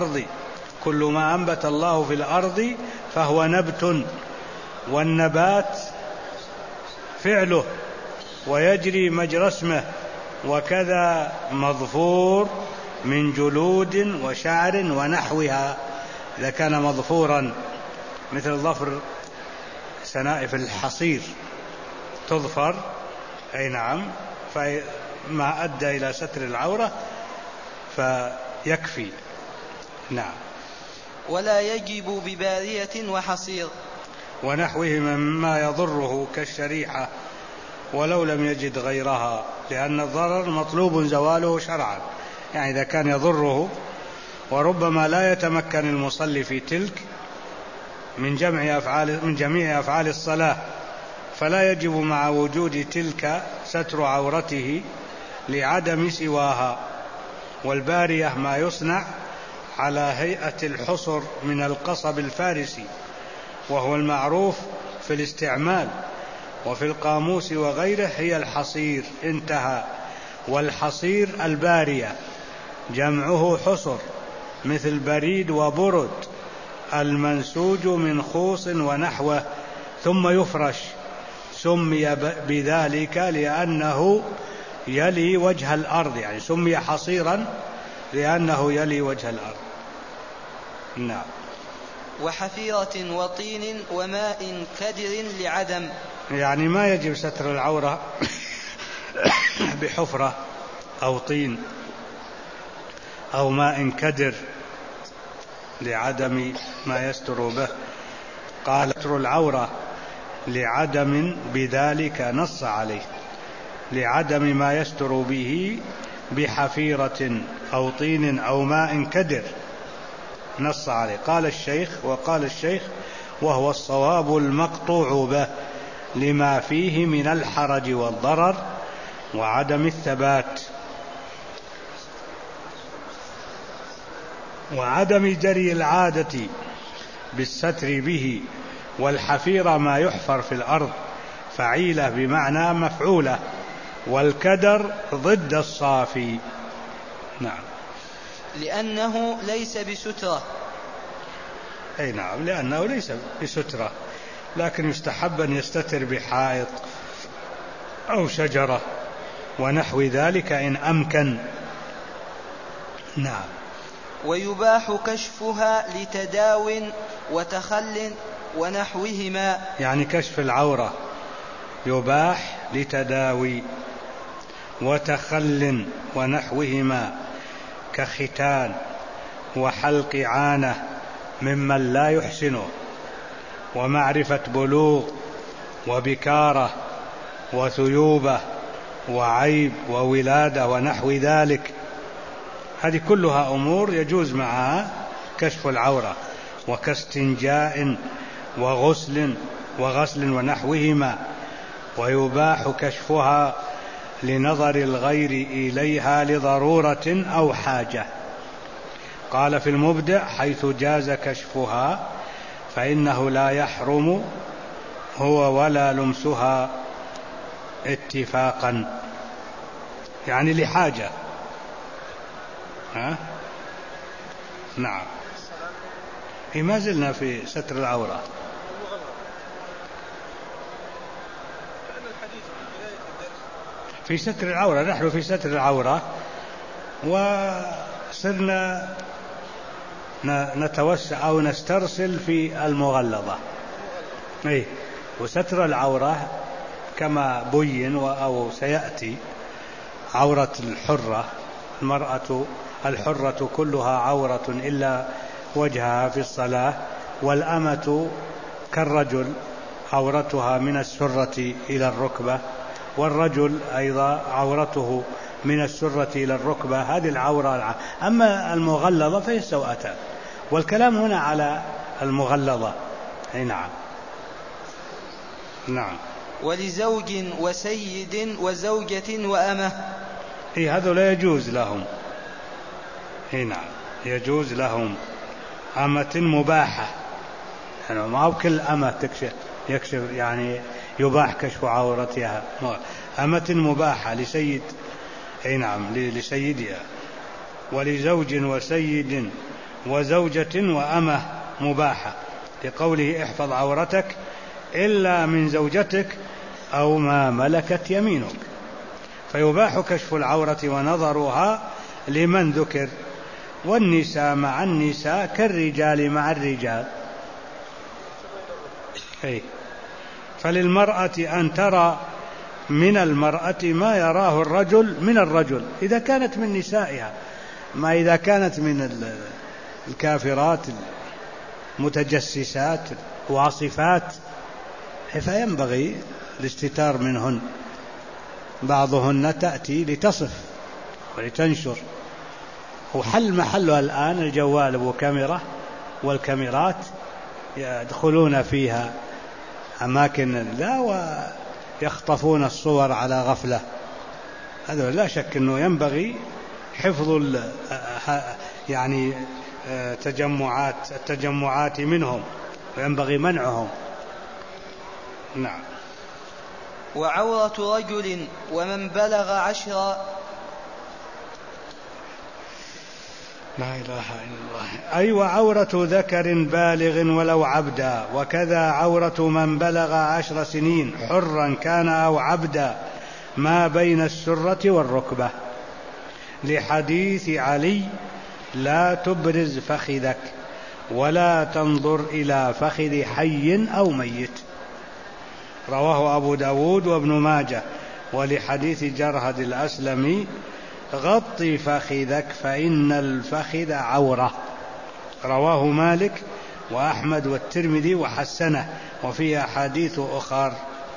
[SPEAKER 1] في الأرض فهو نبت. والنبات فعله ويجري مجرى اسمه. وكذا مظفور من جلود وشعر ونحوها، إذا كان مظفورا مثل ظفر سنائف الحصير تظفر، أي نعم، فما أدى إلى ستر العورة فيكفي. نعم.
[SPEAKER 2] ولا يجب ببارية وحصير
[SPEAKER 1] ونحوه مما يضره كالشريحة ولو لم يجد غيرها، لأن الضرر مطلوب زواله شرعا، يعني إذا كان يضره وربما لا يتمكن المصلي في تلك من جميع أفعال الصلاة، فلا يجب مع وجود تلك ستر عورته لعدم سواها. والبارية ما يصنع على هيئة الحصر من القصب الفارسي، وهو المعروف في الاستعمال، وفي القاموس وغيره هي الحصير، انتهى. والحصير البارية جمعه حصر، مثل بريد وبرد، المنسوج من خوص ونحوه ثم يفرش. سمي بذلك لأنه يلي وجه الأرض، يعني سمي حصيرا لأنه يلي وجه الأرض. نعم.
[SPEAKER 2] وحفيرة وطين وماء كدر لعدم،
[SPEAKER 1] يعني ما يجب ستر العورة بحفرة أو طين أو ماء كدر لعدم ما يستر به. قال ستر العورة لعدم بذلك نص عليه، لعدم ما يستر به بحفيرة أو طين أو ماء كدر نص عليه. وقال الشيخ وهو الصواب المقطوع به لما فيه من الحرج والضرر وعدم الثبات وعدم جري العادة بالستر به. والحفيرة ما يحفر في الأرض، فعيلة بمعنى مفعولة، والكدر ضد الصافي. نعم.
[SPEAKER 2] لأنه ليس بسترة.
[SPEAKER 1] أي نعم، لأنه ليس بسترة، لكن يستحب أن يستتر بحائط أو شجرة ونحو ذلك إن أمكن. نعم.
[SPEAKER 2] ويباح كشفها لتداو وتخل ونحوهما،
[SPEAKER 1] يعني كشف العورة يباح لتداوي وتخل ونحوهما، كختان وحلق عانة ممن لا يحسنه، ومعرفة بلوغ وبكارة وثيوبة وعيب وولادة ونحو ذلك. هذه كلها أمور يجوز معها كشف العورة، وكاستنجاء وغسل ونحوهما. ويباح كشفها لنظر الغير إليها لضرورة أو حاجة. قال في المبدع: حيث جاز كشفها فإنه لا يحرم هو ولا لمسها اتفاقا، يعني لحاجة. نعم. ما زلنا في ستر العورة. في ستر العورة، نحن في ستر العورة، وصرنا نتوسع أو نسترسل في المغلظة. وستر العورة كما بين أو سيأتي: عورة الحرة، المرأة الحرة كلها عورة إلا وجهها في الصلاة، والأمة كالرجل عورتها من السرة إلى الركبة، والرجل أيضا عورته من السرة إلى الركبة، هذه العورة. أما المغلظة فهي السوأتان، والكلام هنا على المغلظة. نعم. نعم.
[SPEAKER 2] ولزوج وسيد وزوجة وأمة،
[SPEAKER 1] هذا لا يجوز لهم. نعم، يجوز لهم أمة مباحة، يعني ما هو كل أمة يكشف، يعني يباح كشف عورتها. أمة مباحة لسيد، نعم، لسيدها. ولزوج وسيد وزوجة وأمة مباحة، لقوله: احفظ عورتك إلا من زوجتك أو ما ملكت يمينك. فيباح كشف العورة ونظرها لمن ذكر، والنساء مع النساء كالرجال مع الرجال. فللمرأة أن ترى من المرأة ما يراه الرجل من الرجل إذا كانت من نسائها، ما إذا كانت من الكافرات المتجسسات واصفات، فينبغي الاستتار منهن. بعضهن تأتي لتصف ولتنشر، وحل محلها الآن الجوال وكاميرا، والكاميرات يدخلون فيها أماكن لا ويخطفون الصور على غفلة. هذا لا شك أنه ينبغي حفظ يعني التجمعات منهم، وينبغي منعهم. نعم.
[SPEAKER 2] وعورة رجل ومن بلغ 10.
[SPEAKER 1] لا إله إلا الله. أي وعورة ذكر بالغ ولو عبدا، وكذا عورة من بلغ 10 سنين حرا كان أو عبدا، ما بين السرة والركبة، لحديث علي: لا تبرز فخذك ولا تنظر إلى فخذ حي أو ميت. رواه أبو داود وابن ماجه. ولحديث جرهد الأسلمي: غط فخذك فإن الفخذ عورة. رواه مالك وأحمد والترمذي وحسنه، وفيه أحاديث أخر.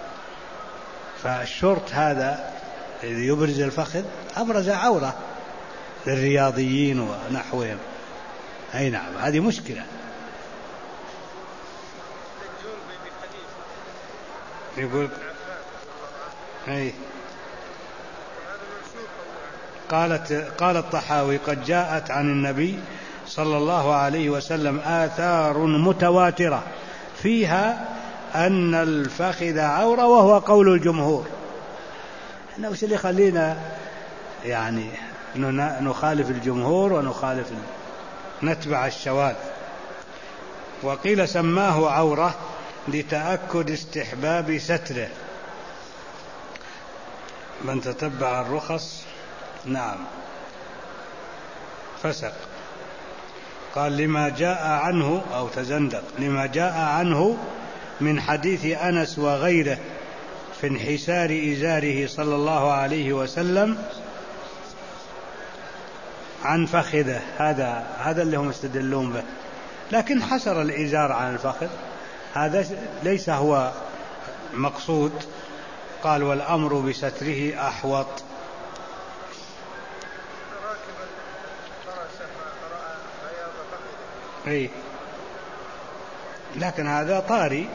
[SPEAKER 1] فالشرط هذا الذي يبرز الفخذ أبرز عورة للرياضيين ونحوهم. نعم، هذه مشكلة. يقول قال الطحاوي: قد جاءت عن النبي صلى الله عليه وسلم آثار متواترة فيها أن الفخذ عورة، وهو قول الجمهور. احنا وش اللي يخلينا يعني نخالف الجمهور ونتبع الشواذ؟ وقيل سماه عورة لتأكد استحباب ستره. من تتبع الرخص نعم فسق. قال لما جاء عنه أو تزندق لما جاء عنه من حديث أنس وغيره في انحسار إزاره صلى الله عليه وسلم عن فخذه. هذا اللي هم يستدلون به، لكن حسر الإزار عن الفخذ هذا ليس هو مقصود. قال والأمر بستره أحوط. أي لكن هذا طاري.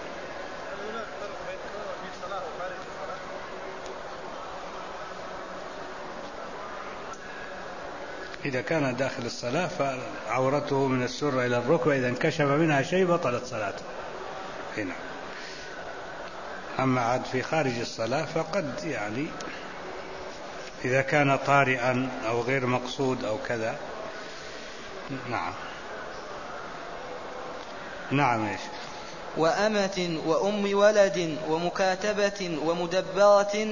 [SPEAKER 1] إذا كان داخل الصلاة فعورته من السرة إلى الركبة، إذا انكشف منها شيء بطلت صلاته هنا. أما عاد في خارج الصلاة فقد يعني إذا كان طارئا أو غير مقصود أو كذا. نعم إيش.
[SPEAKER 2] وأمة وأم ولد ومكاتبة ومدبرة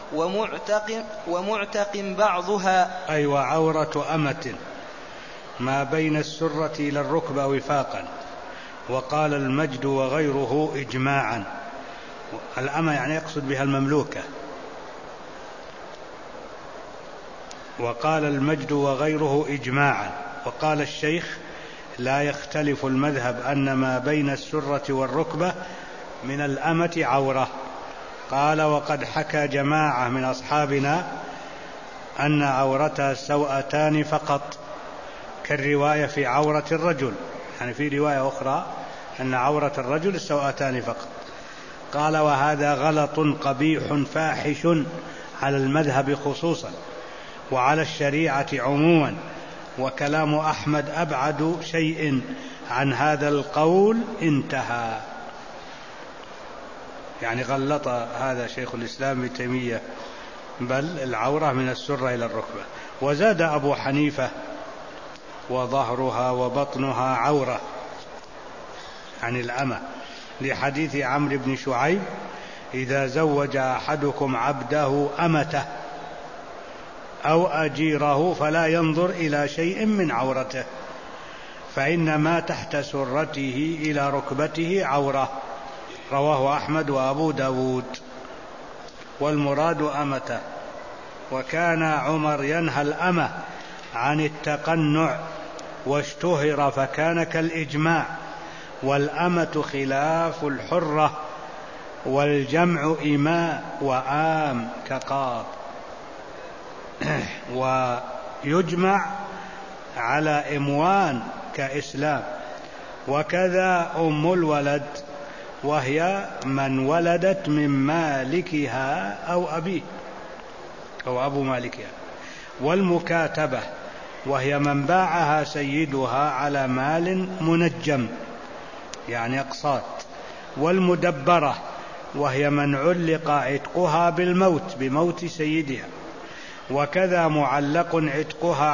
[SPEAKER 2] ومعتق بعضها.
[SPEAKER 1] أي وعورة أمة ما بين السرة إلى الركبة وفاقا. وقال المجد وغيره إجماعا. الأمة يعني يقصد بها المملوكة. وقال المجد وغيره إجماعا. وقال الشيخ لا يختلف المذهب أن ما بين السرة والركبة من الأمة عورة. قال وقد حكى جماعة من أصحابنا أن عورتها السوأتان فقط، كالرواية في عورة الرجل، يعني في رواية أخرى أن عورة الرجل السوأتان فقط. قال وهذا غلط قبيح فاحش على المذهب خصوصا وعلى الشريعة عموما، وكلام أحمد أبعد شيء عن هذا القول. انتهى. يعني غلط هذا شيخ الإسلام ابن تيمية، بل العورة من السرة إلى الركبة. وزاد أبو حنيفة وظهرها وبطنها عورة عن الأمة، لحديث عمرو بن شعيب إذا زوج أحدكم عبده أمته أو أجيره فلا ينظر إلى شيء من عورته، فإن ما تحت سرته إلى ركبته عورة. رواه أحمد وأبو داود. والمراد أمته. وكان عمر ينهى الأمة عن التقنع واشتهر فكان كالإجماع. والأمة خلاف الحرة، والجمع إماء وآم كقاض. ويجمع على إموان كإسلام. وكذا أم الولد وهي من ولدت من مالكها أو أبيه أو أبو مالكها. والمكاتبة وهي من باعها سيدها على مال منجم يعني أقساط. والمدبرة وهي من علق عتقها بالموت بموت سيدها. وكذا معلق عتقها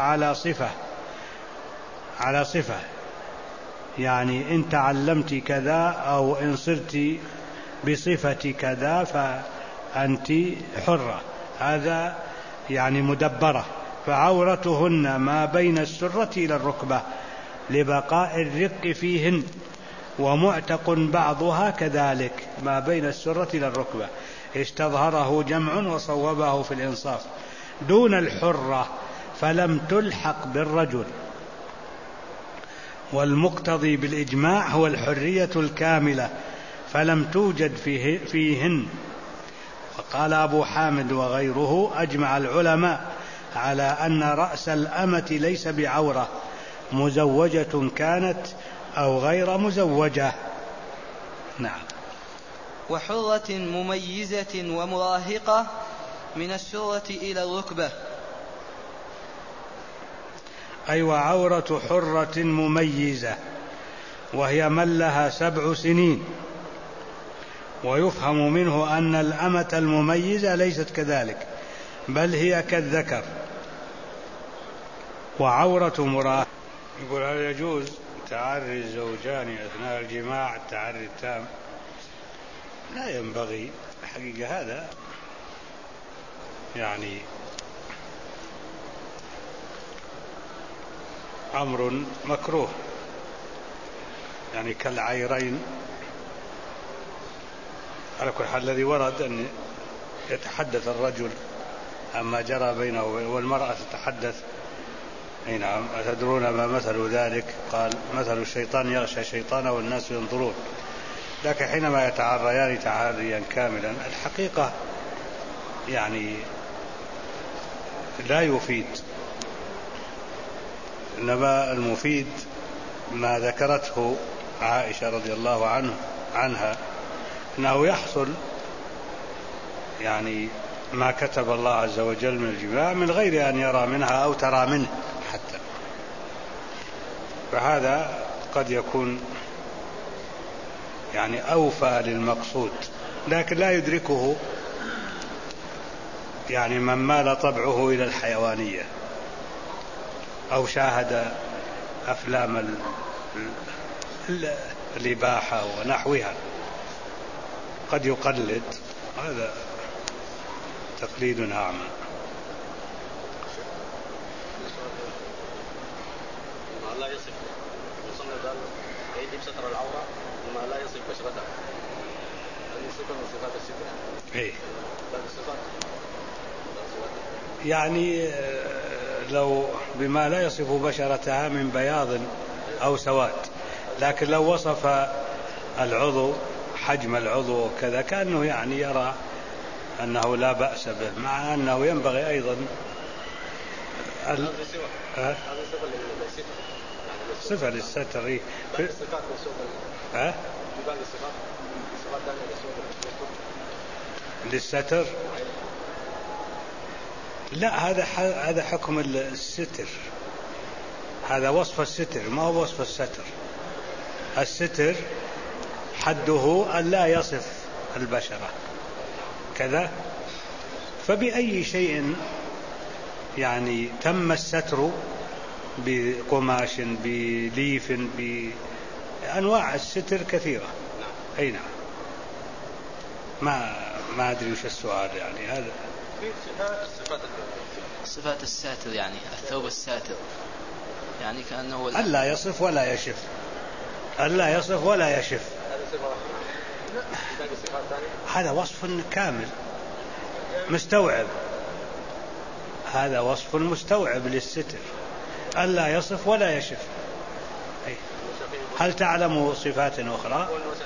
[SPEAKER 1] على صفة يعني إن تعلمت كذا أو إن صرت بصفة كذا فأنت حرة، هذا يعني مدبرة. فعورتهن ما بين السرة إلى الركبة لبقاء الرق فيهن. ومعتق بعضها كذلك ما بين السرة إلى الركبة، استظهره جمع وصوبه في الإنصاف. دون الحرة فلم تلحق بالرجل. والمقتضي بالإجماع هو الحرية الكاملة فلم توجد فيهن. وقال أبو حامد وغيره أجمع العلماء على أن رأس الأمة ليس بعورة مزوجة كانت أو غير مزوجة. نعم.
[SPEAKER 2] وحرة مميزة ومراهقة من السرة إلى الركبة.
[SPEAKER 1] أي وعورة حرة مميزة وهي من لها 7 سنين. ويفهم منه أن الأمة المميزة ليست كذلك بل هي كالذكر. وعورة مراهقة يقول هل يجوز تعري الزوجان أثناء الجماع التعري التام لا ينبغي حقيقة، هذا يعني أمر مكروه، يعني كالعيرين. على كل حال الذي ورد أن يتحدث الرجل عما جرى بينه والمرأة تتحدث. أي نعم. أتدرون ما مثل ذلك؟ قال مثل الشيطان يغشى شيطانه والناس ينظرون. لكن حينما يتعريان تعريا كاملا الحقيقة يعني لا يفيد، إنما المفيد ما ذكرته عائشة رضي الله عنها أنه يحصل يعني ما كتب الله عز وجل من الجماع من غير أن يرى منها أو ترى منه حتى، فهذا قد يكون يعني أوفى للمقصود، لكن لا يدركه يعني من مال طبعه إلى الحيوانية أو شاهد أفلام الإباحة ونحوها، قد يقلد، هذا تقليد أعمى.
[SPEAKER 3] ما لا يصف يصنف قال يجب ستر العورة وما لا يصف بشرتها، هذه صفة من صفات الستر.
[SPEAKER 1] إيه
[SPEAKER 3] الصفات
[SPEAKER 1] يعني لو بما لا يصف بشرتها من بياض أو سواد، لكن لو وصف العضو حجم العضو وكذا كأنه يعني يرى أنه لا بأس به، مع أنه ينبغي أيضا صفة للستر. للستر لا، هذا حكم الستر، هذا وصف الستر ما هو وصف الستر. الستر حده أن لا يصف البشرة كذا، فبأي شيء يعني تم الستر، بقماش بليف بأنواع الستر كثيرة. أي نعم. ما أدري وش السؤال يعني. هذا
[SPEAKER 2] صفات الساتر يعني الثوب الساتر، يعني كأنه
[SPEAKER 1] ألا يصف ولا يشف، ألا يصف ولا يشف، هذا وصف كامل مستوعب، هذا وصف مستوعب للستر، ألا يصف ولا يشف. هل تعلم صفات أخرى؟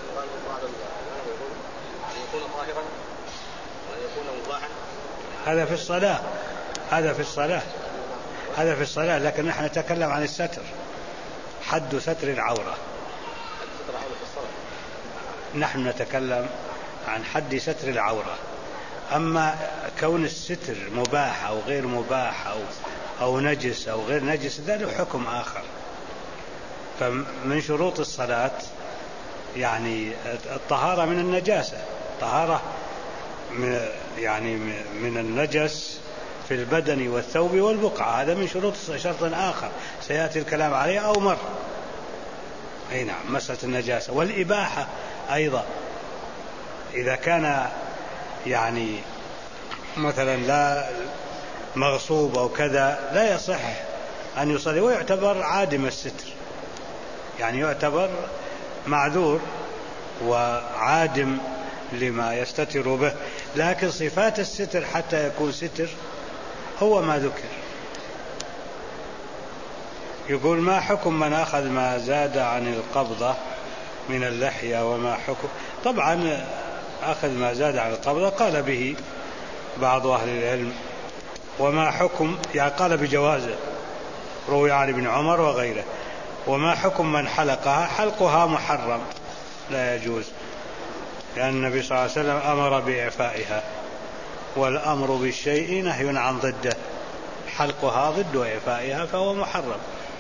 [SPEAKER 1] هذا في الصلاة، هذا في الصلاة، لكن نحن نتكلم عن الستر، حد ستر العورة. نحن نتكلم عن حد ستر العورة، أما كون الستر مباح أو غير مباح أو نجس أو غير نجس ده له حكم آخر. فمن شروط الصلاة يعني الطهارة من النجاسة، طهارة يعني من النجس في البدن والثوب والبقعة، هذا من شروط شرط آخر سيأتي الكلام عليه أو مر. أي نعم. مسألة النجاسة والإباحة أيضا، إذا كان يعني مثلا لا مغصوب أو كذا لا يصح أن يصلي، ويعتبر عادم الستر، يعني يعتبر معذور وعادم لما يستتر به. لكن صفات الستر حتى يكون ستر هو ما ذكر. يقول ما حكم من أخذ ما زاد عن القبضة من اللحية وما حكم؟ طبعا أخذ ما زاد عن القبضة قال به بعض أهل العلم، وما حكم يعني قال بجوازه، روي عن ابن عمر وغيره. وما حكم من حلقها؟ حلقها محرم لا يجوز، لأن النبي صلى الله عليه وسلم أمر بإعفائها، والأمر بالشيء نهي عن ضده، حلقها ضد إعفائها فهو محرم.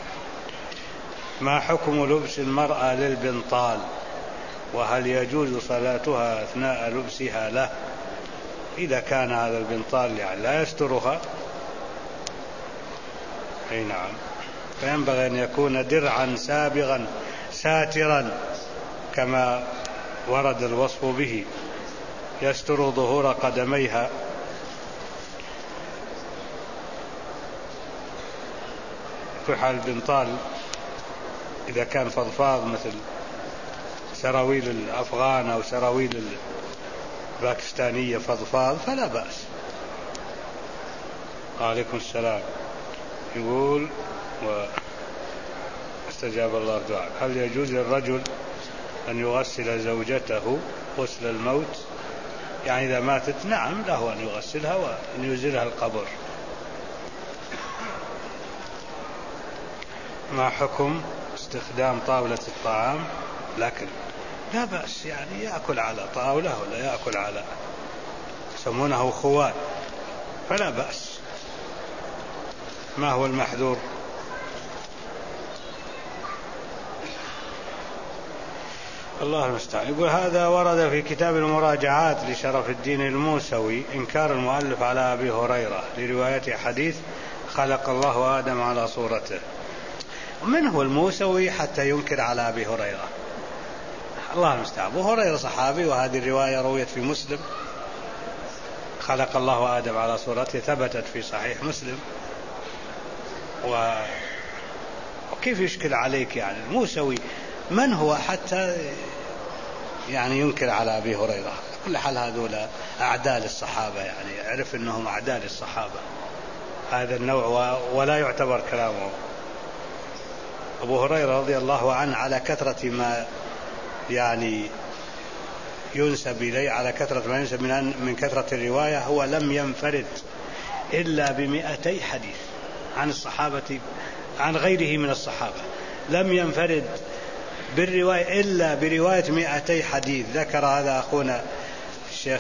[SPEAKER 1] ما حكم لبس المرأة للبنطال؟ وهل يجوز صلاتها أثناء لبسها له إذا كان هذا البنطال يعني لا يسترها؟ أي نعم. فينبغي أن يكون درعا سابغا ساترا كما ورد الوصف به، يستر ظهور قدميها. كحل البنطال إذا كان فضفاض مثل سراويل الأفغان أو سراويل الباكستانية فضفاض فلا بأس. عليكم السلام. يقول واستجاب الله دعاء: هل يجوز للرجل أن يغسل زوجته غسل الموت؟ يعني إذا ماتت نعم له أن يغسلها وأن ينزلها القبر. ما حكم استخدام طاولة الطعام؟ لكن لا بأس، يعني يأكل على طاولة ولا يأكل على، يسمونه خوان، فلا بأس. ما هو المحذور؟ الله المستعان. يقول: هذا ورد في كتاب المراجعات لشرف الدين الموسوي إنكار المؤلف على أبي هريرة لرواية حديث خلق الله آدم على صورته. من هو الموسوي حتى ينكر على أبي هريرة؟ الله المستعان. أبو هريرة صحابي، وهذه الرواية رويت في مسلم، خلق الله آدم على صورته، ثبتت في صحيح مسلم. وكيف يشكل عليك يعني الموسوي من هو حتى يعني ينكر على أبي هريرة؟ كل حال هذول أعداء للصحابة، يعني اعرف أنهم أعداء للصحابة هذا النوع، ولا يعتبر كلامه. أبو هريرة رضي الله عنه على كثرة ما يعني ينسب إليه، على كثرة ما ينسب من كثرة الرواية، هو لم ينفرد إلا ب200 حديث عن الصحابة، عن غيره من الصحابة. لم ينفرد بالرواية إلا برواية 200 حديث. ذكر هذا أخونا الشيخ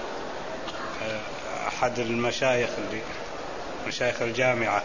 [SPEAKER 1] أحد المشايخ مشايخ الجامعة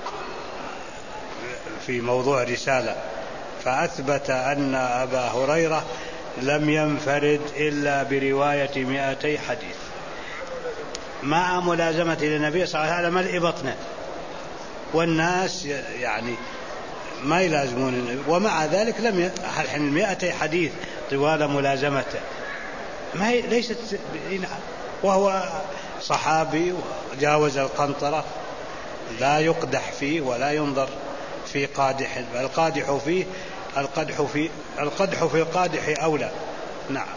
[SPEAKER 1] في موضوع رسالة، فأثبت أن أبا هريرة لم ينفرد إلا برواية 200 حديث، مع ملازمة للنبي صلى الله عليه وسلم ملء بطنه، والناس يعني ما يلازمون، ومع ذلك لم يحل 200 حديث طوال ملازمته، ما هي ليست، وهو صحابي وجاوز القنطرة، لا يقدح فيه ولا ينظر في قادح، القادح فيه القدح في القادح أولى. نعم.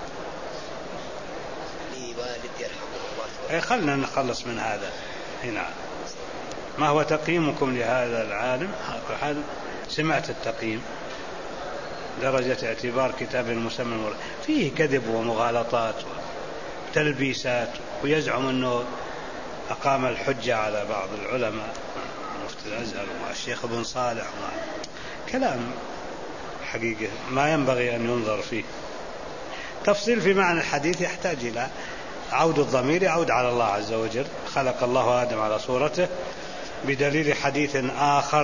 [SPEAKER 1] خلنا نخلص من هذا هنا. ما هو تقييمكم لهذا العالم؟ هل سمعت التقييم؟ درجة اعتبار كتاب المسمى فيه كذب ومغالطات وتلبيسات، ويزعم أنه أقام الحجة على بعض العلماء، مفتي الأزهر والشيخ ابن صالح، كلام حقيقة ما ينبغي أن ينظر فيه. تفصيل في معنى الحديث يحتاج إلى عود الضمير، يعود على الله عز وجل. خلق الله آدم على صورته، بدليل حديث آخر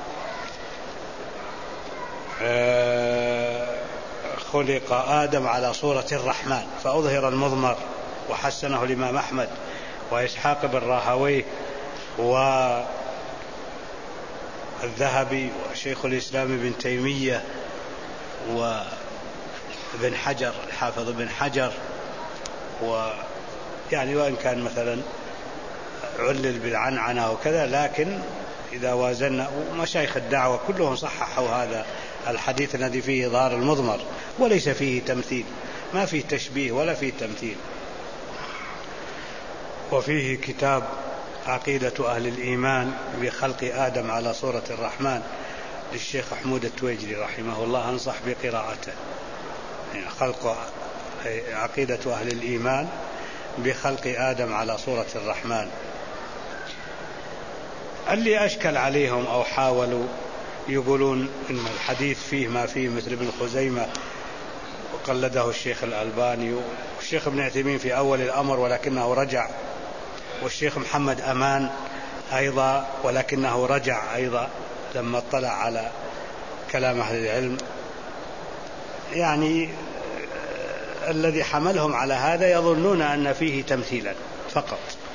[SPEAKER 1] خلق آدم على صورة الرحمن، فأظهر المضمر، وحسنه الإمام أحمد وإسحاق بن راهويه والذهبي وشيخ الإسلام ابن تيمية وابن حجر الحافظ ابن حجر، ويعني وإن كان مثلا علل بالعنعنة وكذا، لكن إذا وازنا ومشايخ الدعوة كلهم صححوا هذا الحديث الذي فيه إظهار المضمر، وليس فيه تمثيل، ما فيه تشبيه ولا فيه تمثيل. وفيه كتاب عقيدة أهل الإيمان بخلق آدم على صورة الرحمن للشيخ حمود التويجري رحمه الله، أنصح بقراءته. خلق عقيدة أهل الإيمان بخلق آدم على صورة الرحمن. اللي أشكل عليهم أو حاولوا يقولون إن الحديث فيه ما فيه، مثل ابن خزيمة وقلده الشيخ الألباني والشيخ ابن عثيمين في أول الأمر ولكنه رجع، والشيخ محمد أمان أيضا ولكنه رجع أيضا لما اطلع على كلام أهل العلم. يعني الذي حملهم على هذا يظنون أن فيه تمثيلا فقط.